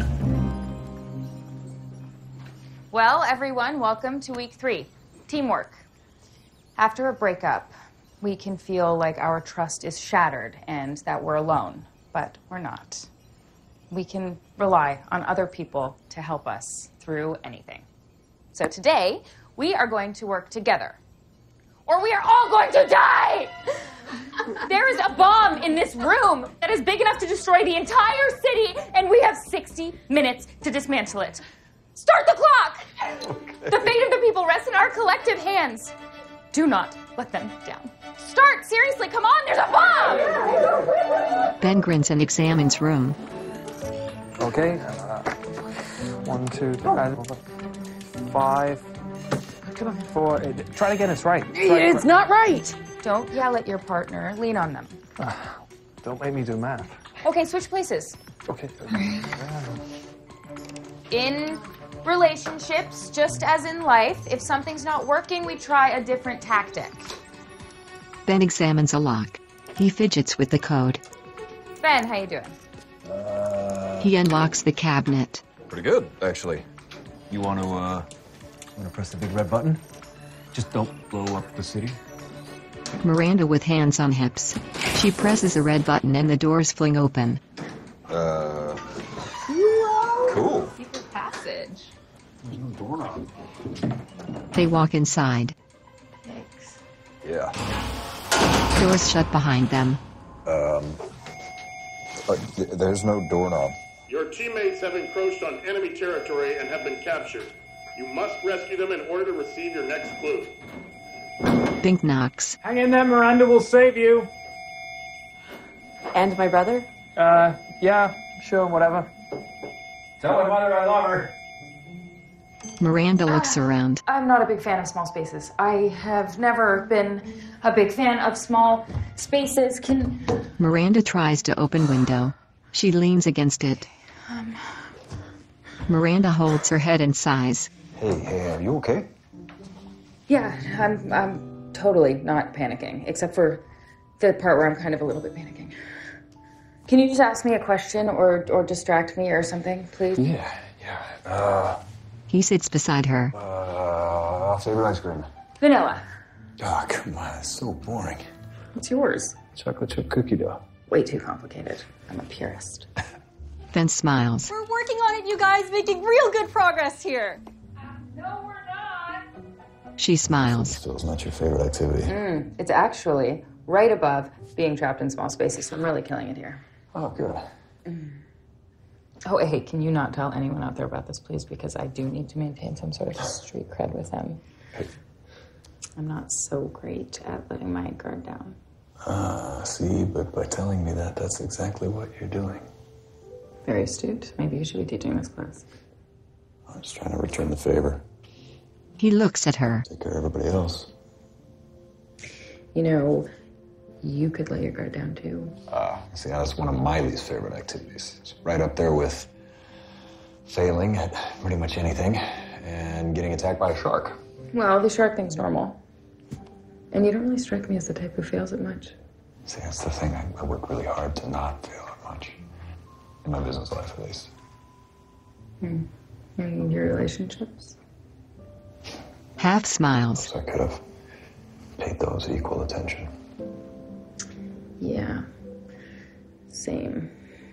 Well, everyone, welcome to week 3. Teamwork. After a breakup, we can feel like our trust is shattered and that we're alone, but we're not. We can rely on other people to help us through anything. So today, we are going to work together, or we are all going to die! There is a bomb in this room that is big enough to destroy the entire city, and we have 60 minutes to dismantle it. Start the clock! Okay. The fate of the people rests in our collective hands. Do not let them down. Start! Seriously, come on, there's a bomb! Ben grins and examines room. Okay. 1, 2, 3, 5. Come on. 4. Try to get us right. It's not right. Don't yell at your partner. Lean on them. Don't make me do math. Okay, switch places. Okay. In relationships, just as in life, if something's not working, we try a different tactic. Ben examines a lock. He fidgets with the code. Ben, how you doing? He unlocks the cabinet. Pretty good, actually. You want to press the big red button? Just don't blow up the city. Miranda with hands on hips. She presses a red button and the doors fling open. Cool. Secret passage. There's no doorknob. They walk inside. Thanks. Yeah. Doors shut behind them. There's no doorknob. Your teammates have encroached on enemy territory and have been captured. You must rescue them in order to receive your next clue. Bink knocks. Hang in there, Miranda will save you. And my brother? Yeah, sure, whatever. Tell my mother I love her. Miranda looks around. I'm not a big fan of small spaces. I have never been a big fan of small spaces. Miranda tries to open window. She leans against it. Miranda holds her head and sighs. Hey, are you okay? Yeah, I'm totally not panicking, except for the part where I'm kind of a little bit panicking. Can you just ask me a question or distract me or something, please? Yeah. He sits beside her. Favorite ice cream? Vanilla. Oh, come on, it's so boring. What's yours? Chocolate chip cookie dough. Way too complicated. I'm a purist. Ben smiles. We're working on it, you guys, making real good progress here. No, we're not. She smiles. Still, it's not your favorite activity. It's actually right above being trapped in small spaces, so I'm really killing it here. Oh, good. Oh, hey, can you not tell anyone out there about this, please? Because I do need to maintain some sort of street cred with him. Hey. I'm not so great at letting my guard down. See, but by telling me that, that's exactly what you're doing. Very astute. Maybe you should be teaching this class. I'm just trying to return the favor. He looks at her. Take care of everybody else. You know, you could let your guard down, too. See, that's one of my least favorite activities. It's right up there with failing at pretty much anything and getting attacked by a shark. Well, the shark thing's normal. And you don't really strike me as the type who fails at much. See, that's the thing. I work really hard to not fail at much. In my business life, at least. In your relationships? Half smiles. So I could have paid those equal attention. Yeah. Same.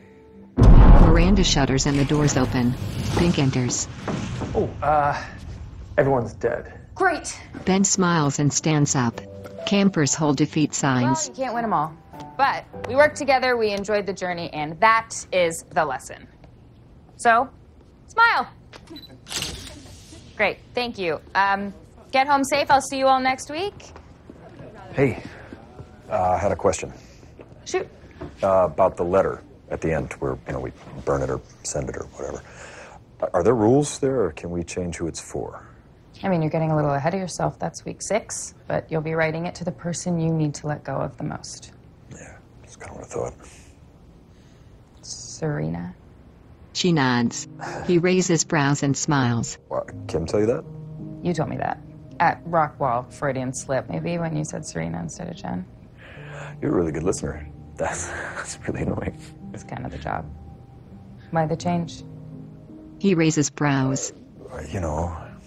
Miranda shudders and the doors open. Pink enters. Everyone's dead. Great. Ben smiles and stands up. Campers hold defeat signs. Well, you can't win them all. But we worked together, we enjoyed the journey, and that is the lesson. So, smile. Great, thank you. Get home safe. I'll see you all next week. Hey, I had a question. Shoot. About the letter at the end where, we burn it or send it or whatever. Are there rules there, or can we change who it's for? I mean, you're getting a little ahead of yourself. That's week 6, but you'll be writing it to the person you need to let go of the most. Yeah, that's kind of what I thought. Serena. She nods. He raises brows and smiles. What, Kim tell you that? You told me that. At Rockwall, Freudian slip, maybe, when you said Serena instead of Jen. You're a really good listener. That's really annoying. It's kind of the job. Why the change? He raises brows.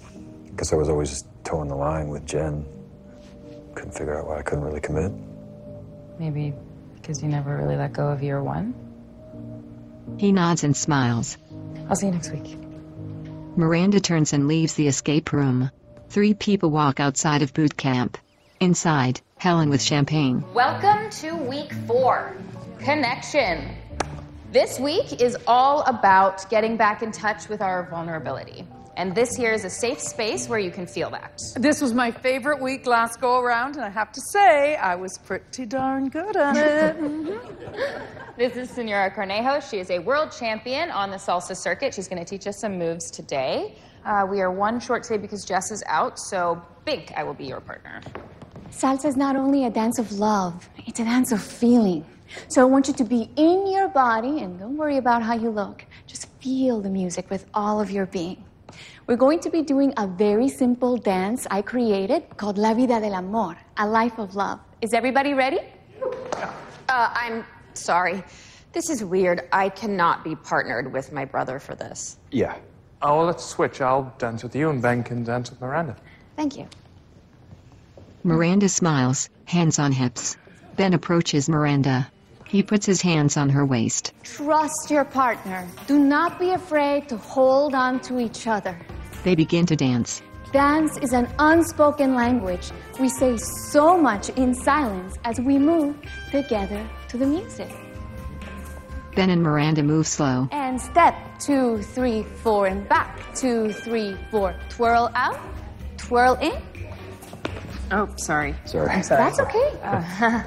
Guess I was always just towing the line with Jen. Couldn't figure out why I couldn't really commit. Maybe because you never really let go of year one? He nods and smiles. I'll see you next week. Miranda turns and leaves the escape room. 3 people walk outside of boot camp. Inside, Helen with champagne. Welcome to week 4, connection. This week is all about getting back in touch with our vulnerability. And this here is a safe space where you can feel that. This was my favorite week last go around, and I have to say, I was pretty darn good at it. This is Senora Cornejo. She is a world champion on the salsa circuit. She's going to teach us some moves today. We are one short today because Jess is out, so Bink, I will be your partner. Salsa is not only a dance of love, it's a dance of feeling. So I want you to be in your body, and don't worry about how you look. Just feel the music with all of your being. We're going to be doing a very simple dance I created called La Vida del Amor, a life of love. Is everybody ready? I'm sorry. This is weird. I cannot be partnered with my brother for this. Yeah. Oh, well, let's switch. I'll dance with you, and Ben can dance with Miranda. Thank you. Miranda smiles, hands on hips. Ben approaches Miranda. He puts his hands on her waist. Trust your partner. Do not be afraid to hold on to each other. They begin to dance. Dance is an unspoken language. We say so much in silence as we move together to the music. Ben and Miranda move slow. And step 2, 3, 4, and back. 2, 3, 4. Twirl out, twirl in. Oh, sorry. Sorry. I'm sorry. That's okay.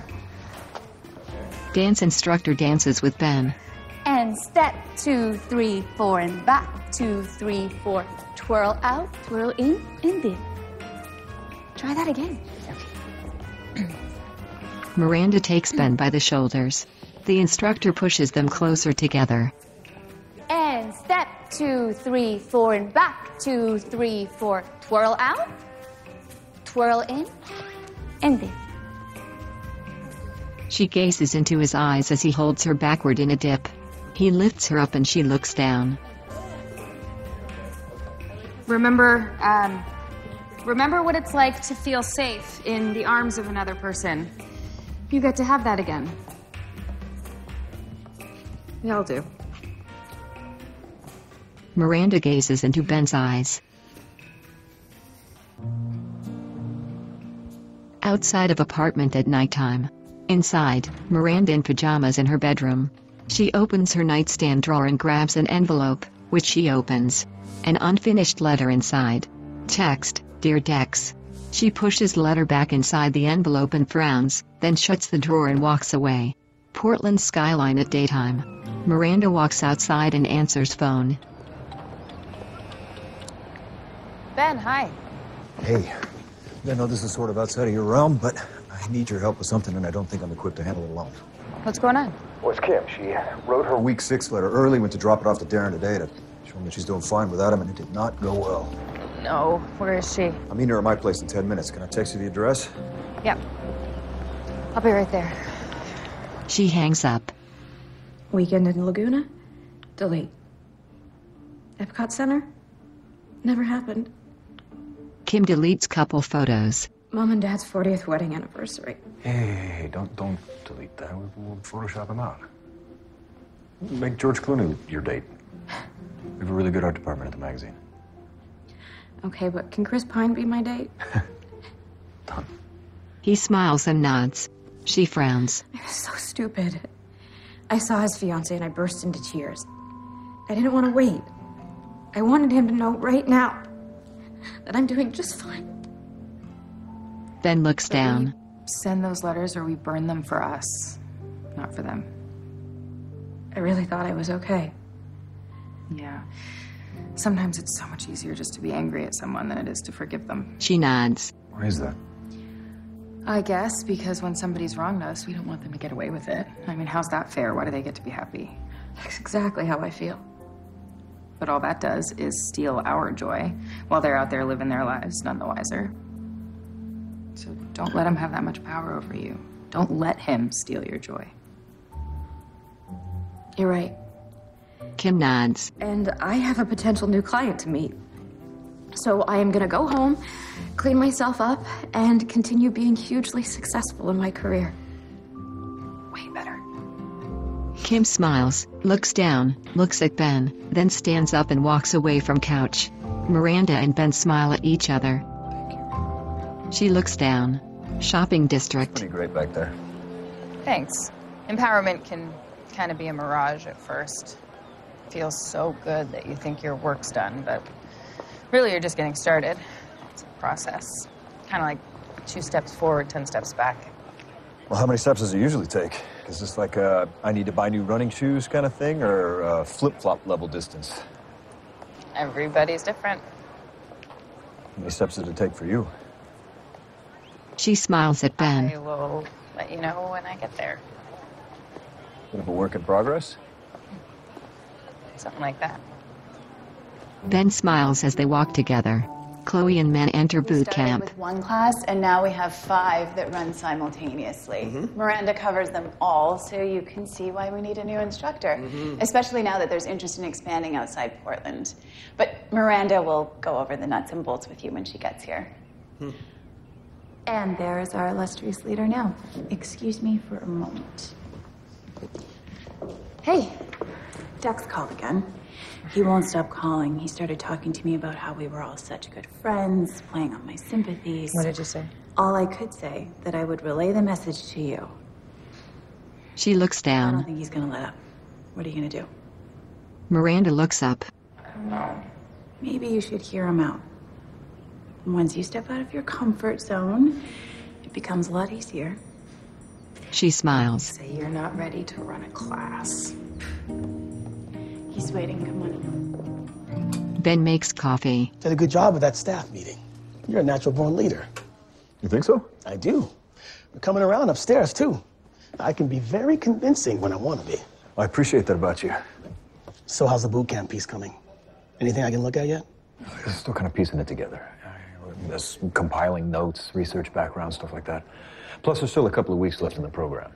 Dance instructor dances with Ben. And step 2, 3, 4, and back. 2, 3, 4. Twirl out, twirl in, and dip. Try that again. Miranda takes Ben by the shoulders. The instructor pushes them closer together. And step 2, 3, 4, and back. 2, 3, 4. Twirl out, twirl in, and dip. She gazes into his eyes as he holds her backward in a dip. He lifts her up and she looks down. Remember what it's like to feel safe in the arms of another person. You get to have that again. We all do. Miranda gazes into Ben's eyes. Outside of apartment at nighttime. Inside, Miranda in pajamas in her bedroom. She opens her nightstand drawer and grabs an envelope, which she opens. An unfinished letter inside. Text, Dear Dex. She pushes the letter back inside the envelope and frowns, then shuts the drawer and walks away. Portland skyline at daytime. Miranda walks outside and answers phone. Ben, hi. Hey, I know this is sort of outside of your realm, but I need your help with something, and I don't think I'm equipped to handle it alone. What's going on? Well, it's Kim. She wrote her week 6 letter early, went to drop it off to Darren today to show him that she's doing fine without him, and it did not go well. No, where is she? I'm meeting her at my place in 10 minutes. Can I text you the address? Yeah. I'll be right there. She hangs up. Weekend in Laguna? Delete. Epcot Center? Never happened. Kim deletes couple photos. Mom and Dad's 40th wedding anniversary. Hey, don't delete that. We'll Photoshop him out. Make George Clooney your date. We have a really good art department at the magazine. Okay, but can Chris Pine be my date? He smiles and nods. She frowns. I was so stupid. I saw his fiancée and I burst into tears. I didn't want to wait. I wanted him to know right now that I'm doing just fine. Ben looks down. Send those letters or we burn them for us, not for them. I really thought I was okay. Yeah. Sometimes it's so much easier just to be angry at someone than it is to forgive them. She nods. Why is that? I guess because when somebody's wronged us, we don't want them to get away with it. I mean, how's that fair? Why do they get to be happy? That's exactly how I feel. But all that does is steal our joy while they're out there living their lives none the wiser. So don't let him have that much power over you. Don't let him steal your joy. You're right. Kim nods. And I have a potential new client to meet. So I am gonna go home, clean myself up, and continue being hugely successful in my career. Way better. Kim smiles, looks down, looks at Ben, then stands up and walks away from couch. Miranda and Ben smile at each other. She looks down. Shopping district. Pretty great back there. Thanks. Empowerment can kind of be a mirage at first. Feels so good that you think your work's done, but really you're just getting started. It's a process. Kind of like 2 steps forward, 10 steps back. Well, how many steps does it usually take? Is this like a I need to buy new running shoes kind of thing, or a flip-flop level distance? Everybody's different. How many steps did it take for you? She smiles at Ben. I will let you know when I get there. Bit of a work in progress? Something like that. Ben smiles as they walk together. Chloe and Men enter boot camp. With 1 class, and now we have 5 that run simultaneously. Miranda covers them all, so you can see why we need a new instructor, especially now that there's interest in expanding outside Portland. But Miranda will go over the nuts and bolts with you when she gets here. And there is our illustrious leader now. Excuse me for a moment. Hey, Dex called again. He won't stop calling. He started talking to me about how we were all such good friends, playing on my sympathies. What did you say? All I could say, that I would relay the message to you. She looks I don't down. think he's gonna let up. What are you gonna do? Miranda looks up. I don't know. Maybe you should hear him out. Once you step out of your comfort zone, it becomes a lot easier. She smiles. Say you're not ready to run a class. He's waiting. Come on. Ben makes coffee. Did a good job with that staff meeting. You're a natural-born leader. You think so? I do. We're coming around upstairs, too. I can be very convincing when I want to be. I appreciate that about you. So how's the boot camp piece coming? Anything I can look at yet? Still kind of piecing it together. There's compiling notes, research background, stuff like that. Plus, there's still a couple of weeks left in the program.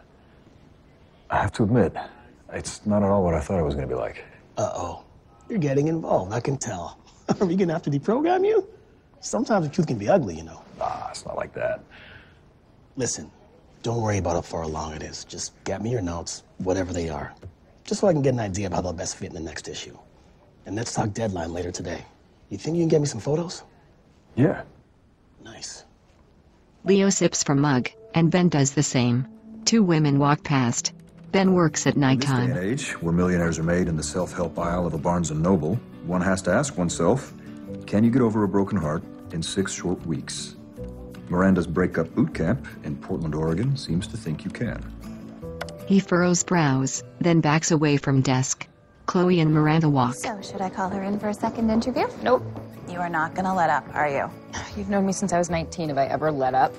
I have to admit, it's not at all what I thought it was going to be like. Uh-oh. You're getting involved, I can tell. Are we going to have to deprogram you? Sometimes the truth can be ugly, you know. Ah, it's not like that. Listen, don't worry about how far along it is. Just get me your notes, whatever they are. Just so I can get an idea of how they'll best fit in the next issue. And let's talk deadline later today. You think you can get me some photos? Yeah. Nice. Leo sips from mug, and Ben does the same. 2 women walk past. Ben works at In this day nighttime. and age, where millionaires are made in the self-help aisle of a Barnes & Noble, one has to ask oneself, can you get over a broken heart in 6 short weeks? Miranda's breakup boot camp in Portland, Oregon seems to think you can. He furrows brows, then backs away from desk. Chloe and Miranda walk. So, should I call her in for a second interview? Nope. You are not gonna let up, are you? You've known me since I was 19. Have I ever let up?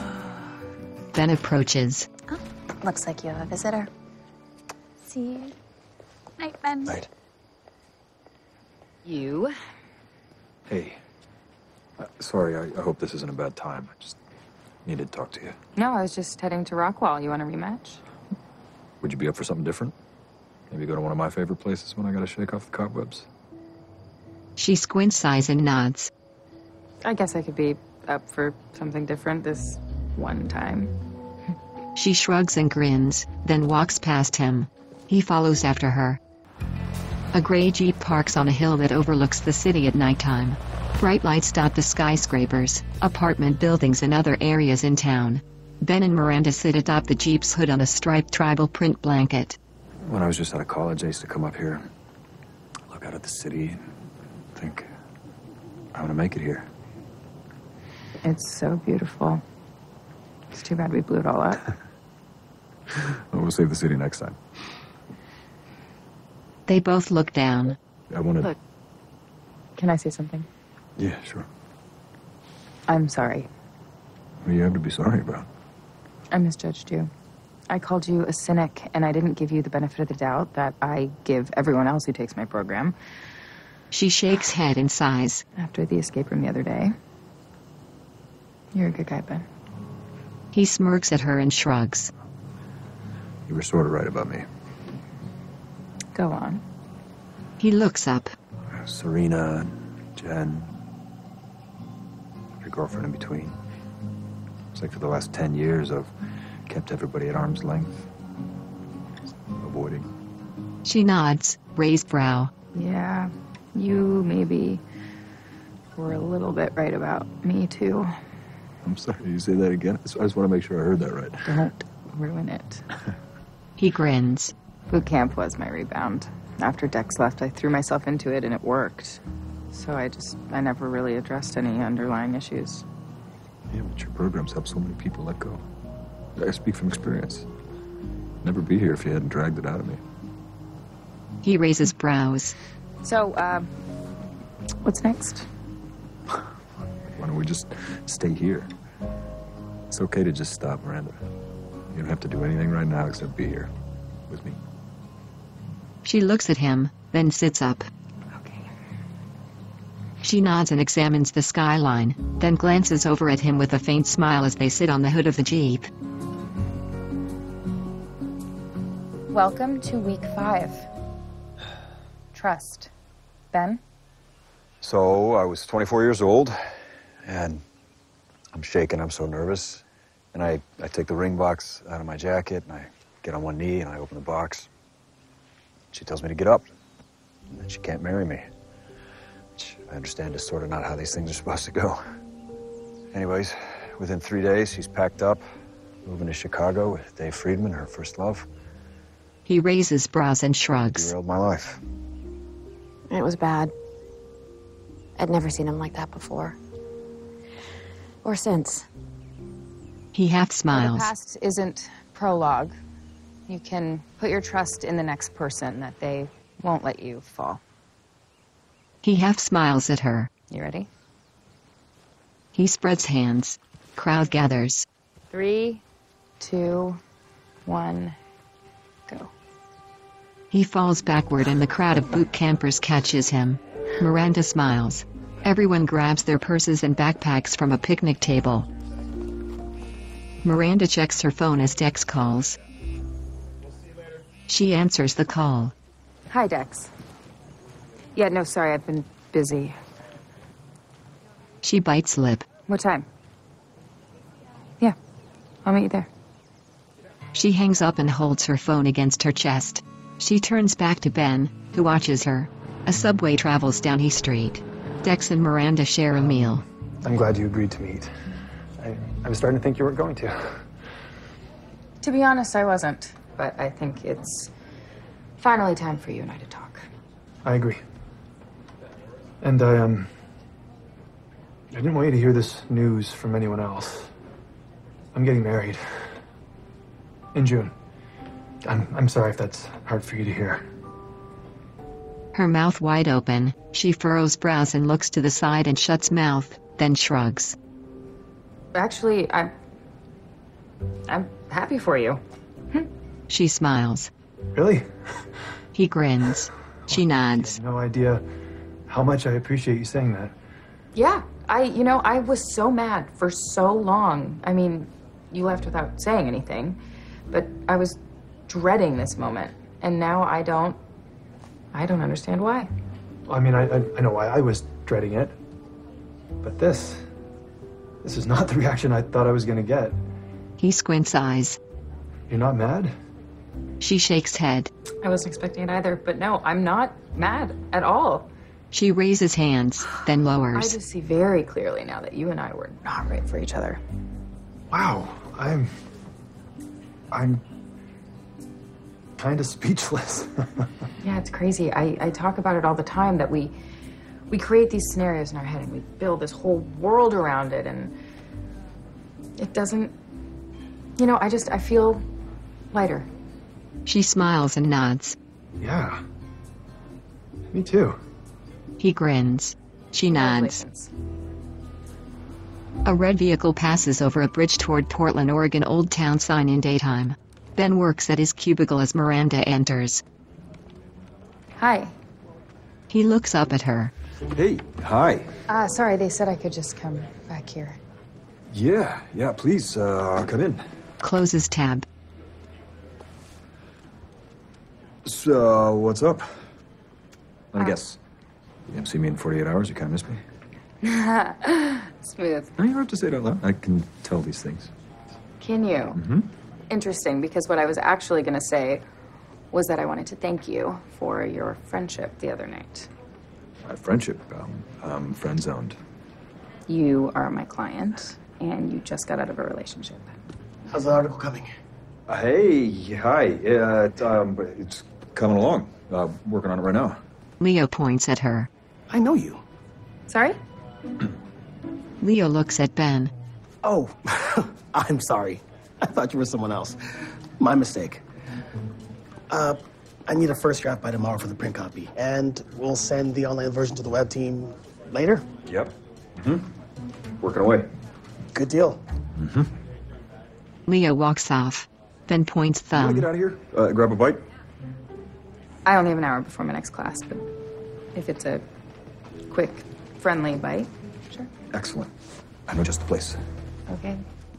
Ben approaches. Looks like you have a visitor. See you. Night, Ben. Night. You? Hey. Sorry, I hope this isn't a bad time. I just needed to talk to you. No, I was just heading to Rockwall. You want a rematch? Would you be up for something different? Maybe go to one of my favorite places when I gotta shake off the cobwebs? She squints eyes and nods. I guess I could be up for something different this one time. She shrugs and grins, then walks past him. He follows after her. A gray Jeep parks on a hill that overlooks the city at nighttime. Bright lights dot the skyscrapers, apartment buildings and other areas in town. Ben and Miranda sit atop the Jeep's hood on a striped tribal print blanket. When I was just out of college, I used to come up here, look out at the city, and think, I'm gonna make it here. It's so beautiful. It's too bad we blew it all up. Well, we'll save the city next time. They both look down. I wanted... Look, can I say something? Yeah, sure. I'm sorry. What do you have to be sorry about? I misjudged you. I called you a cynic, and I didn't give you the benefit of the doubt that I give everyone else who takes my program. She shakes head and sighs. After the escape room the other day. You're a good guy, Ben. He smirks at her and shrugs. You were sort of right about me. Go on. He looks up. Serena, Jen, girlfriend in between. It's like for the last 10 years, I've kept everybody at arm's length. Avoiding. She nods, raised brow. Yeah, you maybe were a little bit right about me, too. I'm sorry, you say that again? I just want to make sure I heard that right. Don't ruin it. He grins. Boot camp was my rebound. After Dex left, I threw myself into it and it worked. So I never really addressed any underlying issues. Yeah, but your programs help so many people let go. I speak from experience. Never be here if you hadn't dragged it out of me. He raises brows. So, what's next? Why don't we just stay here? It's okay to just stop, Miranda. You don't have to do anything right now except be here with me. She looks at him, then sits up. Okay. She nods and examines the skyline, then glances over at him with a faint smile as they sit on the hood of the Jeep. Welcome to week 5. Trust. Ben? So, I was 24 years old, and I'm shaking, I'm so nervous. And I take the ring box out of my jacket, and I get on one knee, and I open the box. She tells me to get up, and that she can't marry me. Which I understand is sort of not how these things are supposed to go. Anyways, within 3 days, she's packed up, moving to Chicago with Dave Friedman, her first love. He raises brows and shrugs. Derailed my life. It was bad. I'd never seen him like that before. Or since. He half smiles. The past isn't prologue. You can put your trust in the next person that they won't let you fall. He half smiles at her. You ready? He spreads hands. Crowd gathers. 3, 2, 1, go. He falls backward and the crowd of boot campers catches him. Miranda smiles. Everyone grabs their purses and backpacks from a picnic table. Miranda checks her phone as Dex calls. She answers the call. Hi, Dex. Yeah, no, sorry, I've been busy. She bites lip. What time? Yeah, I'll meet you there. She hangs up and holds her phone against her chest. She turns back to Ben, who watches her. A subway travels down East Street. Dex and Miranda share a meal. I'm glad you agreed to meet. I was starting to think you weren't going to. To be honest, I wasn't. But I think it's finally time for you and I to talk. I agree. And I didn't want you to hear this news from anyone else. I'm getting married. In June. I'm sorry if that's hard for you to hear. Her mouth wide open, she furrows brows and looks to the side and shuts mouth, then shrugs. Actually, I'm happy for you. She smiles. Really? He grins. She nods. No idea how much I appreciate you saying that. Yeah, I was so mad for so long. I mean, you left without saying anything, but I was dreading this moment, and now I don't understand why. I mean, I know why I was dreading it, but this is not the reaction I thought I was gonna get. He squints eyes. You're not mad? She shakes head. I wasn't expecting it either, but no, I'm not mad at all. She raises hands, then lowers. I just see very clearly now that you and I were not right for each other. Wow, I'm kind of speechless. Yeah, it's crazy. I talk about it all the time, that we create these scenarios in our head and we build this whole world around it, and it doesn't, I feel lighter. She smiles and nods. Yeah. Me too. He grins. She nods. A red vehicle passes over a bridge toward Portland, Oregon Old Town sign in daytime. Ben works at his cubicle as Miranda enters. Hi. He looks up at her. Hey, hi. Sorry, they said I could just come back here. Yeah, please, come in. Closes tab. So, what's up? I guess. You haven't seen me in 48 hours, you kind of miss me? Smooth. No, you don't have to say it out loud. I can tell these things. Can you? Mm-hmm. Interesting, because what I was actually going to say was that I wanted to thank you for your friendship the other night. Friendship. I'm friend-zoned. You are my client, and you just got out of a relationship. How's the article coming? Hey, hi. It's coming along. Working on it right now. Leo points at her. I know you. Sorry? Leo looks at Ben. Oh, I'm sorry. I thought you were someone else. My mistake. I need a first draft by tomorrow for the print copy, and we'll send the online version to the web team later. Yep. Mm-hmm. Working away. Good deal. Mm-hmm. Leo walks off. Ben points You thumb. wanna get out of here? Grab a bite? I only have an hour before my next class, but if it's a quick, friendly bite, sure. Excellent. I know just the place. Okay.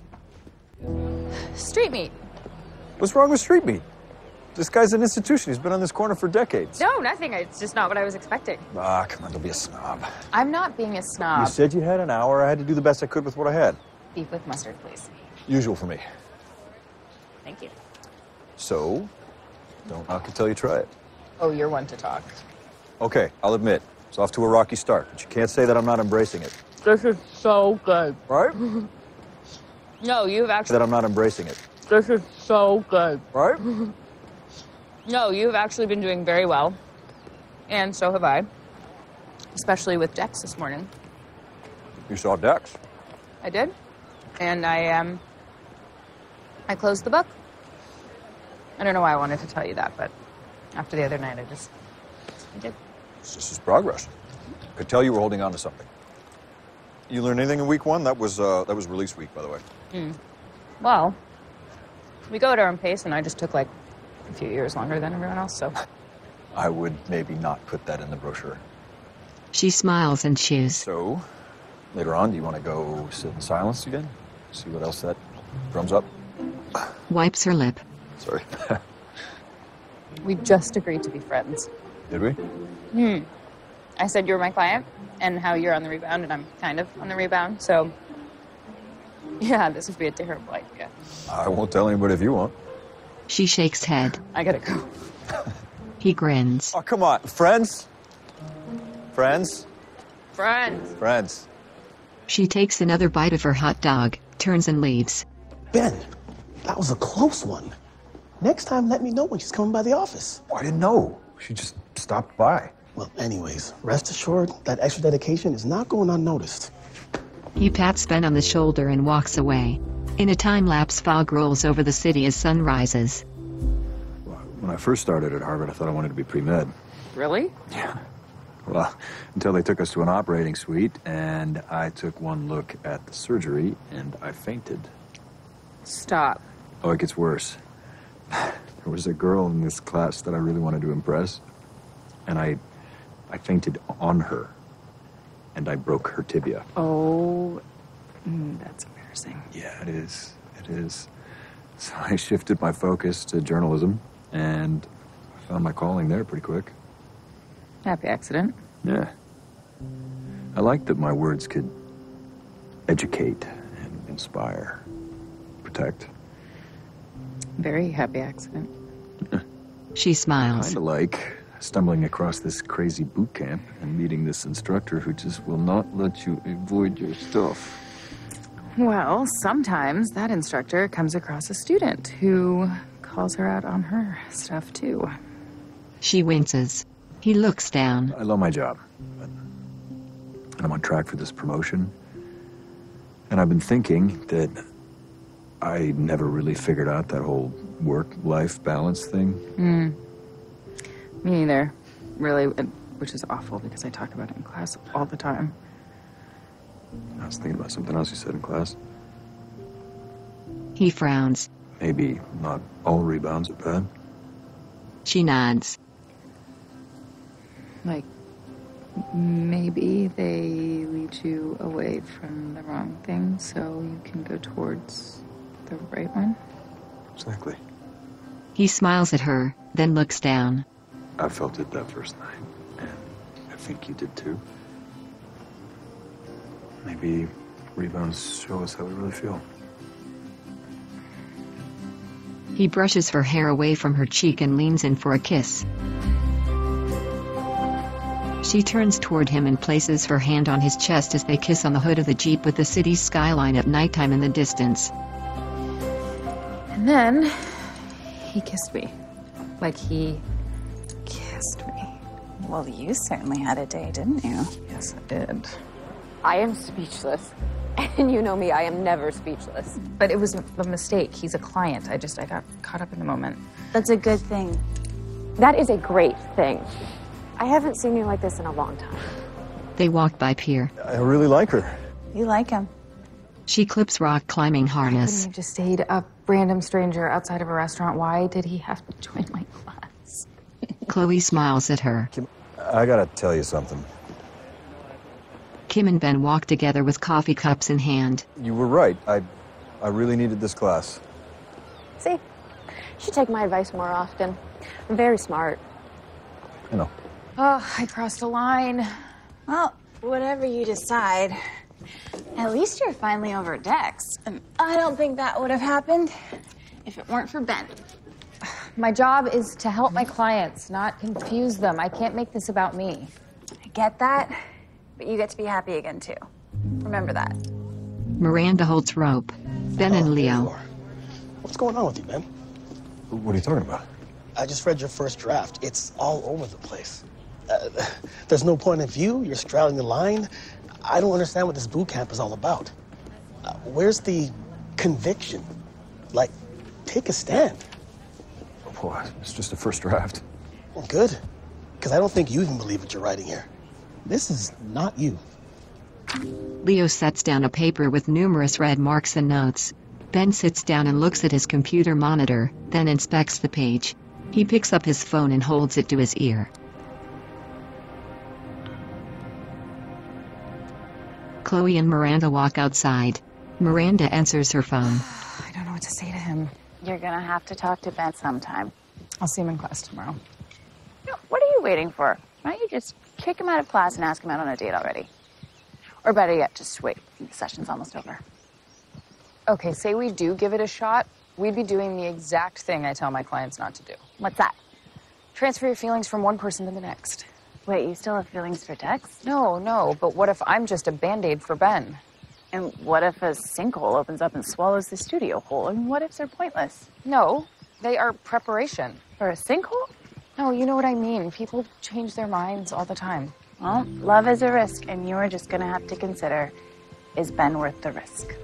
Street meat. What's wrong with street meat? This guy's an institution. He's been on this corner for decades. No, nothing. It's just not what I was expecting. Ah, come on, don't be a snob. I'm not being a snob. You said you had an hour. I had to do the best I could with what I had. Beef with mustard, please. Usual for me. Thank you. So, don't knock until you try it. Oh, you're one to talk. Okay, I'll admit, it's off to a rocky start, but you can't say that I'm not embracing it. This is so good. Right? No, you've actually... That I'm not embracing it. This is so good. Right? No, you've actually been doing very well. And so have I. Especially with Dex this morning. You saw Dex? I did. And I closed the book. I don't know why I wanted to tell you that, but after the other night, I did. This is progress. Could tell you were holding on to something. You learn anything in week one? That was release week, by the way. Well, we go at our own pace, and I just took like a few years longer than everyone else, so. I would maybe not put that in the brochure. She smiles and chews. So, later on, do you want to go sit in silence again? See what else that drums up? Wipes her lip. Sorry. We just agreed to be friends. Did we? I said you were my client, and how you're on the rebound, and I'm kind of on the rebound, so. Yeah, this would be a terrible idea. I won't tell anybody if you won't. She shakes head. I gotta go. He grins. Oh, come on. Friends? Friends? Friends. Friends. She takes another bite of her hot dog, turns and leaves. Ben, that was a close one. Next time, let me know when she's coming by the office. Oh, I didn't know. She just stopped by. Well, anyways, rest assured that extra dedication is not going unnoticed. He pats Ben on the shoulder and walks away. In a time-lapse, fog rolls over the city as sun rises. When I first started at Harvard, I thought I wanted to be pre-med. Really? Yeah. Well, until they took us to an operating suite, and I took one look at the surgery, and I fainted. Stop. Oh, it gets worse. There was a girl in this class that I really wanted to impress, and I fainted on her, and I broke her tibia. Oh, that's embarrassing. Yeah, it is. It is. So I shifted my focus to journalism, and I found my calling there pretty quick. Happy accident. Yeah. I liked that my words could educate and inspire, protect. Very happy accident. She smiles. Kinda like stumbling across this crazy boot camp and meeting this instructor who just will not let you avoid your stuff. Well, sometimes that instructor comes across a student who calls her out on her stuff, too. She winces. He looks down. I love my job, and I'm on track for this promotion. And I've been thinking that I never really figured out that whole work-life balance thing. Me neither, really, which is awful because I talk about it in class all the time. I was thinking about something else you said in class. He frowns. Maybe not all rebounds are bad. She nods. Like, maybe they lead you away from the wrong thing so you can go towards the right one? Exactly. He smiles at her, then looks down. I felt it that first night, and I think you did too. Maybe Rebounds show us how we really feel. He brushes her hair away from her cheek and leans in for a kiss. She turns toward him and places her hand on his chest as they kiss on the hood of the Jeep with the city's skyline at nighttime in the distance. And then he kissed me. Like he kissed me. Well, you certainly had a day, didn't you? Yes, I did. I am speechless. And you know me, I am never speechless. But it was a mistake. He's a client. I got caught up in the moment. That's a good thing. That is a great thing. I haven't seen you like this in a long time. They walk by Pier. I really like her. You like him. She clips rock climbing harness. Couldn't have just stayed a random stranger outside of a restaurant. Why did he have to join my class? Chloe smiles at her. Kim, I gotta tell you something. Kim and Ben walk together with coffee cups in hand. You were right. I really needed this class. See? You should take my advice more often. I'm very smart. I know. Oh, I crossed a line. Well, whatever you decide, at least you're finally over Dex. And I don't think that would have happened if it weren't for Ben. My job is to help my clients, not confuse them. I can't make this about me. I get that, but you get to be happy again, too. Remember that. Miranda holds rope. Ben and Leo. What's going on with you, man? What are you talking about? I just read your first draft. It's all over the place. There's no point of view. You're straddling the line. I don't understand what this boot camp is all about. Where's the conviction? Like, take a stand. Boy, it's just a first draft. Well, good. Because I don't think you even believe what you're writing here. This is not you. Leo sets down a paper with numerous red marks and notes. Ben sits down and looks at his computer monitor, then inspects the page. He picks up his phone and holds it to his ear. Chloe and Miranda walk outside. Miranda answers her phone. I don't know what to say to him. You're gonna have to talk to Ben sometime. I'll see him in class tomorrow. What are you waiting for? Why don't you just kick him out of class and ask him out on a date already? Or better yet, just wait. The session's almost over. Okay, say we do give it a shot. We'd be doing the exact thing I tell my clients not to do. What's that? Transfer your feelings from one person to the next. Wait, you still have feelings for Dex? No, but what if I'm just a Band-Aid for Ben? And what if a sinkhole opens up and swallows the studio whole? And what if they're pointless? No, they are preparation. For a sinkhole? No, you know what I mean. People change their minds all the time. Well, love is a risk, and you're just gonna have to consider, is Ben worth the risk?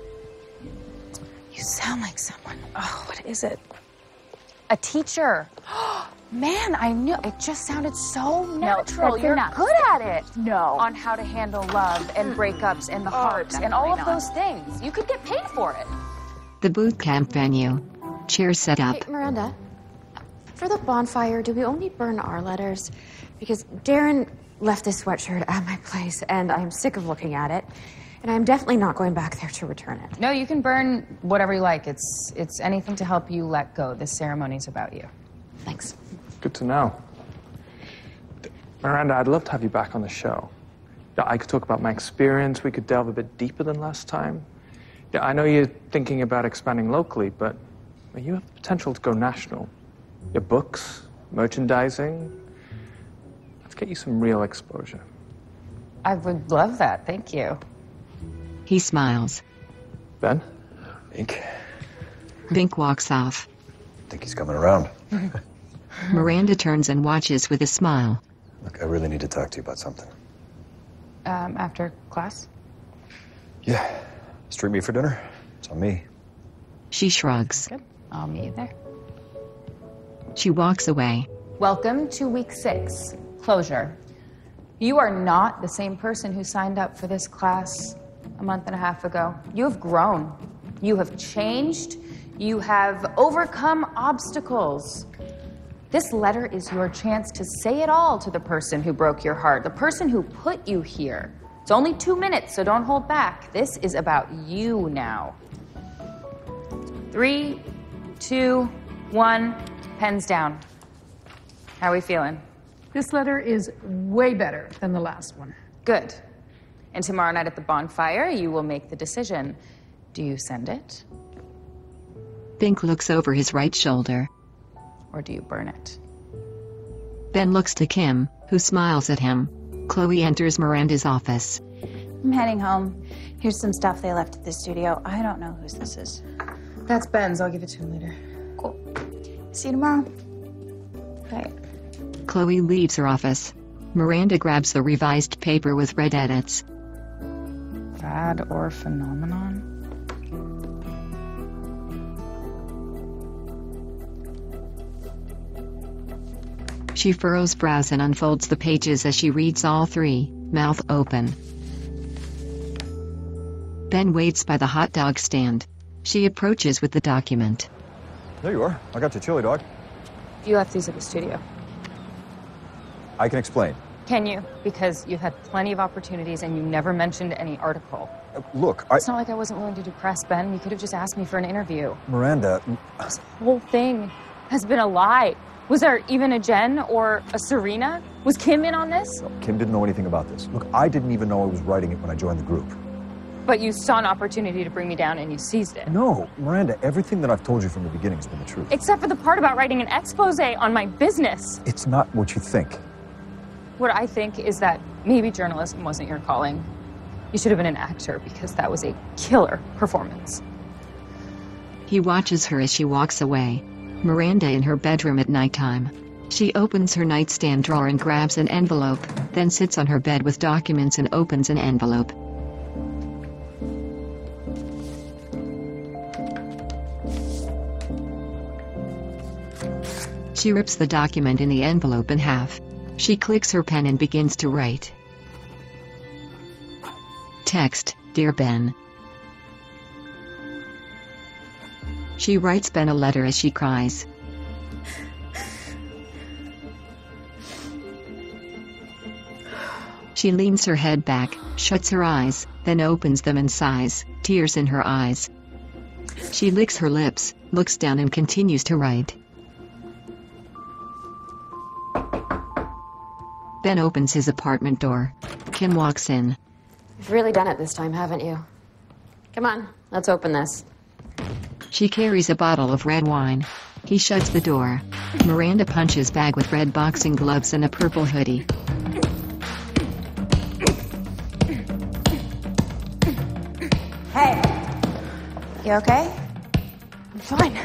You sound like someone. Oh, what is it? A teacher. Man, I knew. It just sounded so natural. that's You're enough. good at it. No. On how to handle love and breakups and the heart and all of those things. You could get paid for it. The boot camp venue. Chairs set up. Hey, Miranda, for the bonfire, do we only burn our letters? Because Darren left this sweatshirt at my place, and I'm sick of looking at it. And I'm definitely not going back there to return it. No, you can burn whatever you like. It's anything to help you let go. This ceremony's about you. Thanks. Good to know. Miranda, I'd love to have you back on the show. Yeah, I could talk about my experience. We could delve a bit deeper than last time. Yeah, I know you're thinking about expanding locally, but you have the potential to go national. Your books, merchandising. Let's get you some real exposure. I would love that. Thank you. He smiles. Ben? Ink? Bink walks off. I think he's coming around. Miranda turns and watches with a smile. Look, I really need to talk to you about something. After class? Yeah. Treat me for dinner. It's on me. She shrugs. Good. I'll meet you there. She walks away. Welcome to week 6. Closure. You are not the same person who signed up for this class a month and a half ago. You have grown. You have changed. You have overcome obstacles. This letter is your chance to say it all to the person who broke your heart, the person who put you here. It's only 2 minutes, so don't hold back. This is about you now. 3, 2, 1, pens down. How are we feeling? This letter is way better than the last one. Good. And tomorrow night at the bonfire, you will make the decision. Do you send it? Bink looks over his right shoulder. Or do you burn it? Ben looks to Kim, who smiles at him. Chloe enters Miranda's office. I'm heading home. Here's some stuff they left at the studio. I don't know whose this is. That's Ben's. I'll give it to him later. Cool. See you tomorrow. Bye. Chloe leaves her office. Miranda grabs the revised paper with red edits. Fad or phenomenon? She furrows brows and unfolds the pages as she reads all three, mouth open. Ben waits by the hot dog stand. She approaches with the document. There you are. I got your chili dog. You left these at the studio. I can explain. Can you? Because you had plenty of opportunities and you never mentioned any article. Look, It's not like I wasn't willing to do press, Ben. You could have just asked me for an interview. Miranda... This whole thing has been a lie. Was there even a Jen or a Serena? Was Kim in on this? Kim didn't know anything about this. Look, I didn't even know I was writing it when I joined the group. But you saw an opportunity to bring me down and you seized it. No, Miranda, everything that I've told you from the beginning has been the truth. Except for the part about writing an expose on my business. It's not what you think. What I think is that maybe journalism wasn't your calling. You should have been an actor because that was a killer performance. He watches her as she walks away. Miranda in her bedroom at nighttime. She opens her nightstand drawer and grabs an envelope, then sits on her bed with documents and opens an envelope. She rips the document in the envelope in half. She clicks her pen and begins to write. Text, Dear Ben. She writes Ben a letter as she cries. She leans her head back, shuts her eyes, then opens them and sighs, tears in her eyes. She licks her lips, looks down and continues to write. Ben opens his apartment door. Kim walks in. You've really done it this time, haven't you? Come on, let's open this. She carries a bottle of red wine. He shuts the door. Miranda punches bag with red boxing gloves and a purple hoodie. Hey, you okay? I'm fine.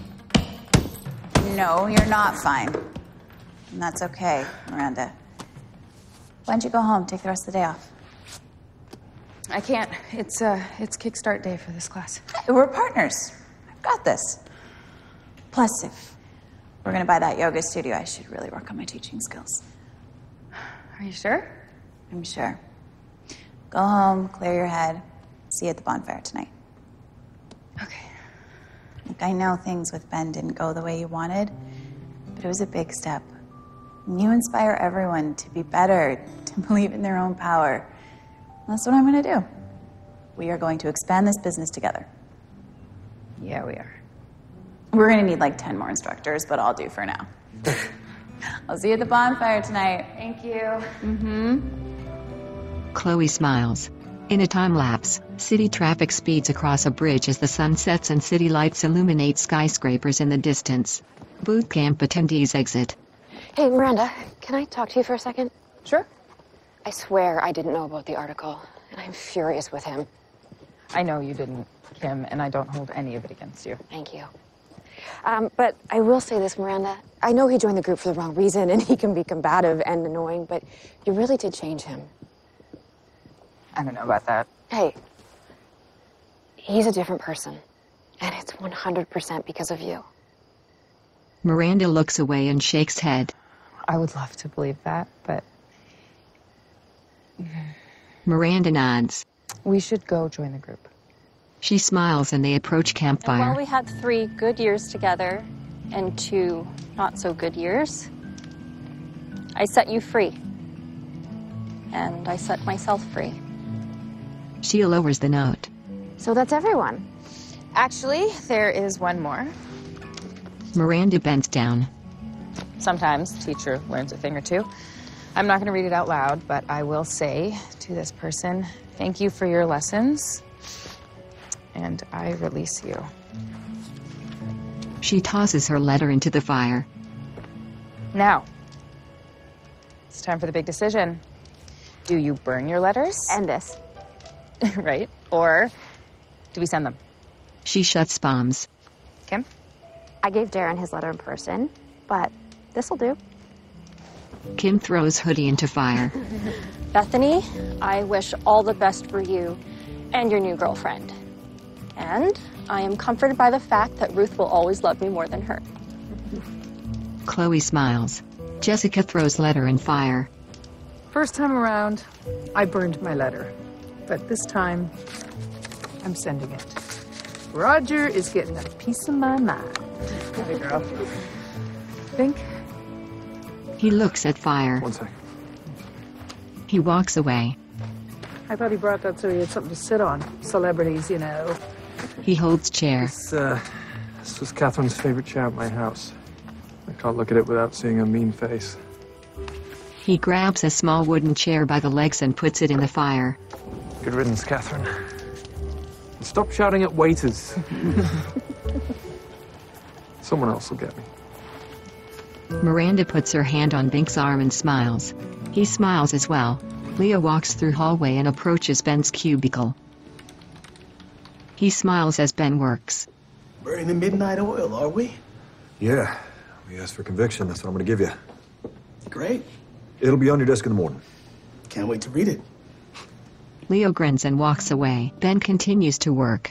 No, you're not fine. And that's okay, Miranda. Why don't you go home, take the rest of the day off? I can't. It's kickstart day for this class. Hey, we're partners. I've got this. Plus, if we're gonna buy that yoga studio, I should really work on my teaching skills. Are you sure? I'm sure. Go home, clear your head. See you at the bonfire tonight. Okay. Look, I know things with Ben didn't go the way you wanted, but it was a big step. And you inspire everyone to be better, to believe in their own power. And that's what I'm gonna do. We are going to expand this business together. Yeah, we are. We're gonna need like 10 more instructors, but I'll do for now. I'll see you at the bonfire tonight. Thank you. Chloe smiles. In a time lapse, city traffic speeds across a bridge as the sun sets and city lights illuminate skyscrapers in the distance. Boot camp attendees exit. Hey, Miranda, can I talk to you for a second? Sure. I swear I didn't know about the article, and I'm furious with him. I know you didn't, Kim, and I don't hold any of it against you. Thank you. But I will say this, Miranda. I know he joined the group for the wrong reason, and he can be combative and annoying, but you really did change him. I don't know about that. Hey, he's a different person, and it's 100% because of you. Miranda looks away and shakes head. I would love to believe that, but... Miranda nods. We should go join the group. She smiles and they approach campfire. And while we had 3 good years together and 2 not so good years, I set you free. And I set myself free. She lowers the note. So that's everyone. Actually, there is one more. Miranda bends down. Sometimes teacher learns a thing or two. I'm not going to read it out loud, but I will say to this person, thank you for your lessons, and I release you. She tosses her letter into the fire. Now, it's time for the big decision. Do you burn your letters? And this. Right? Or do we send them? She shuts bombs. Kim? I gave Darren his letter in person, but this'll do. Kim throws Hoodie into fire. Bethany, I wish all the best for you and your new girlfriend. And I am comforted by the fact that Ruth will always love me more than her. Chloe smiles. Jessica throws letter in fire. First time around, I burned my letter. But this time, I'm sending it. Roger is getting a piece of my mind. Hey, girl. Think? He looks at fire. One second. He walks away. I thought he brought that so he had something to sit on. Celebrities, you know. He holds chair. This was Catherine's favorite chair at my house. I can't look at it without seeing her mean face. He grabs a small wooden chair by the legs and puts it in the fire. Good riddance, Catherine. And stop shouting at waiters. Someone else will get me. Miranda puts her hand on Bink's arm and smiles. He smiles as well. Leah walks through hallway and approaches Ben's cubicle. He smiles as Ben works. Burning the midnight oil, are we? Yeah. We asked for conviction. That's what I'm going to give you. Great. It'll be on your desk in the morning. Can't wait to read it. Leo grins and walks away. Ben continues to work.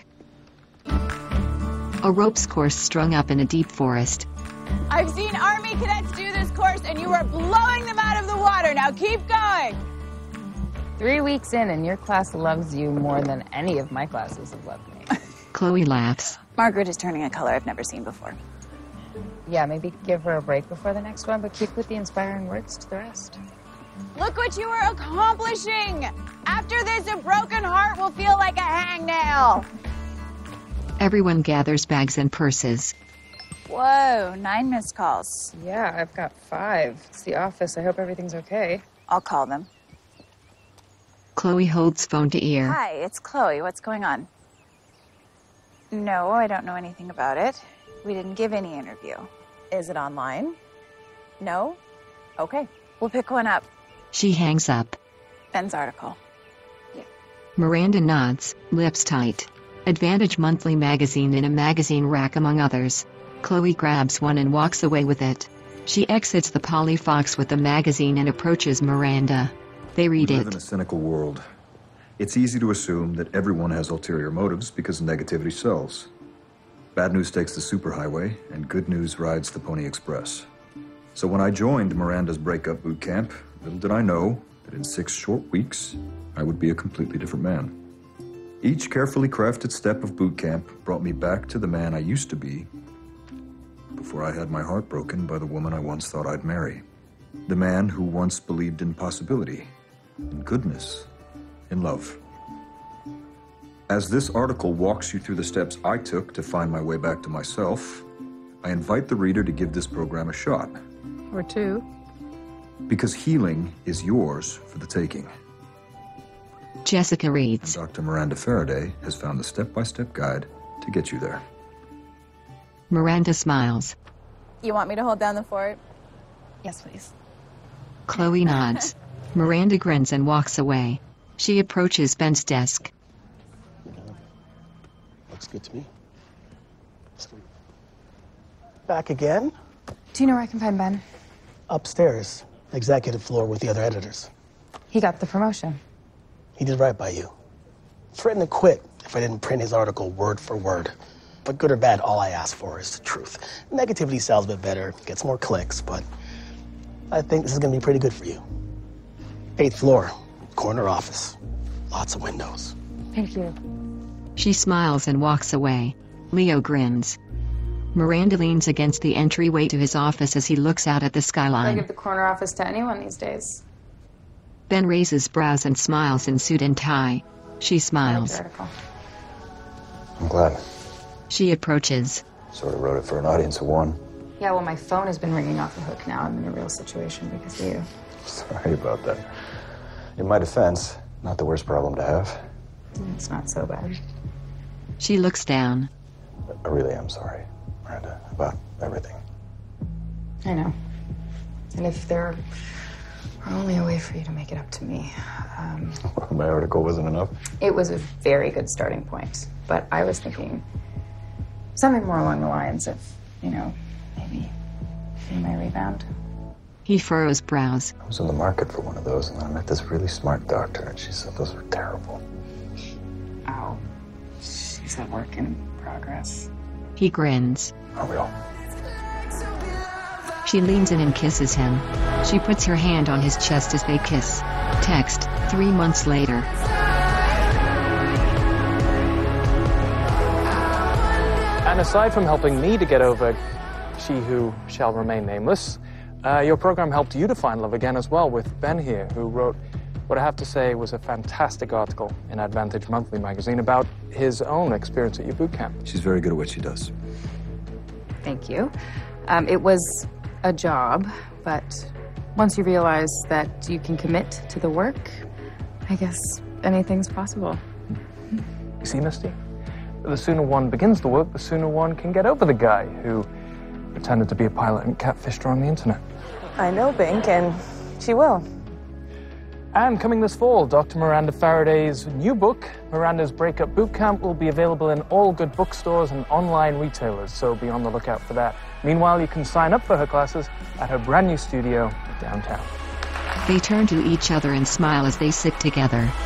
A ropes course strung up in a deep forest. I've seen Army cadets do this course, and you are blowing them out of the water. Now keep going. 3 weeks in, and your class loves you more than any of my classes have loved me. Chloe laughs. Margaret is turning a color I've never seen before. Yeah, maybe give her a break before the next one, but keep with the inspiring words to the rest. Look what you are accomplishing. After this, a broken heart will feel like a hangnail. Everyone gathers bags and purses. Whoa, 9 missed calls. Yeah, I've got 5. It's the office. I hope everything's okay. I'll call them. Chloe holds phone to ear. Hi, it's Chloe. What's going on? No, I don't know anything about it. We didn't give any interview. Is it online? No? Okay, we'll pick one up. She hangs up. Ben's article. Miranda nods, lips tight. Advantage Monthly magazine in a magazine rack among others. Chloe grabs one and walks away with it. She exits the Polly Fox with the magazine and approaches Miranda. They read We it. live in a cynical world. It's easy to assume that everyone has ulterior motives because negativity sells. Bad news takes the superhighway, and good news rides the Pony Express. So when I joined Miranda's breakup boot camp, little did I know that in 6 short weeks, I would be a completely different man. Each carefully crafted step of boot camp brought me back to the man I used to be before I had my heart broken by the woman I once thought I'd marry. The man who once believed in possibility, in goodness, in love. As this article walks you through the steps I took to find my way back to myself, I invite the reader to give this program a shot. Or 2. Because healing is yours for the taking. Jessica reads. And Dr. Miranda Faraday has found the step-by-step guide to get you there. Miranda smiles. You want me to hold down the fort? Yes, please. Chloe nods. Miranda grins and walks away. She approaches Ben's desk. Looks good to me. Back again? Do you know where I can find Ben? Upstairs, executive floor with the other editors. He got the promotion. He did right by you. Threatened to quit if I didn't print his article word for word. But good or bad, all I ask for is the truth. Negativity sells a bit better, gets more clicks, but I think this is gonna be pretty good for you. 8th floor, corner office, lots of windows. Thank you. She smiles and walks away. Leo grins. Miranda leans against the entryway to his office as he looks out at the I skyline. give the corner office to anyone these days. Ben raises brows and smiles in suit and tie. She smiles. I'm glad. She approaches. Sort of wrote it for an audience of one. Yeah, well, my phone has been ringing off the hook now. I'm in a real situation because of you. Sorry about that. In my defense, not the worst problem to have. It's not so bad. She looks down. I really am sorry, Miranda, about everything. I know. And if there were only a way for you to make it up to me. My article wasn't enough? It was a very good starting point, but I was thinking something more along the lines of, maybe you may rebound. He furrows brows. I was in the market for one of those, and I met this really smart doctor, and she said those were terrible. Ow. She's a work in progress. He grins. Are we all? She leans in and kisses him. She puts her hand on his chest as they kiss. Text, 3 months later. And aside from helping me to get over She Who Shall Remain Nameless, your program helped you to find love again as well with Ben here, who wrote what I have to say was a fantastic article in Advantage Monthly magazine about his own experience at your boot camp. She's very good at what she does. Thank you. It was a job, but once you realize that you can commit to the work, I guess anything's possible. You see, Misty? The sooner one begins the work, the sooner one can get over the guy who pretended to be a pilot and catfished her on the internet. I know, Bink, and she will. And coming this fall, Dr. Miranda Faraday's new book, Miranda's Breakup Boot Camp, will be available in all good bookstores and online retailers, so be on the lookout for that. Meanwhile, you can sign up for her classes at her brand new studio downtown. They turn to each other and smile as they sit together.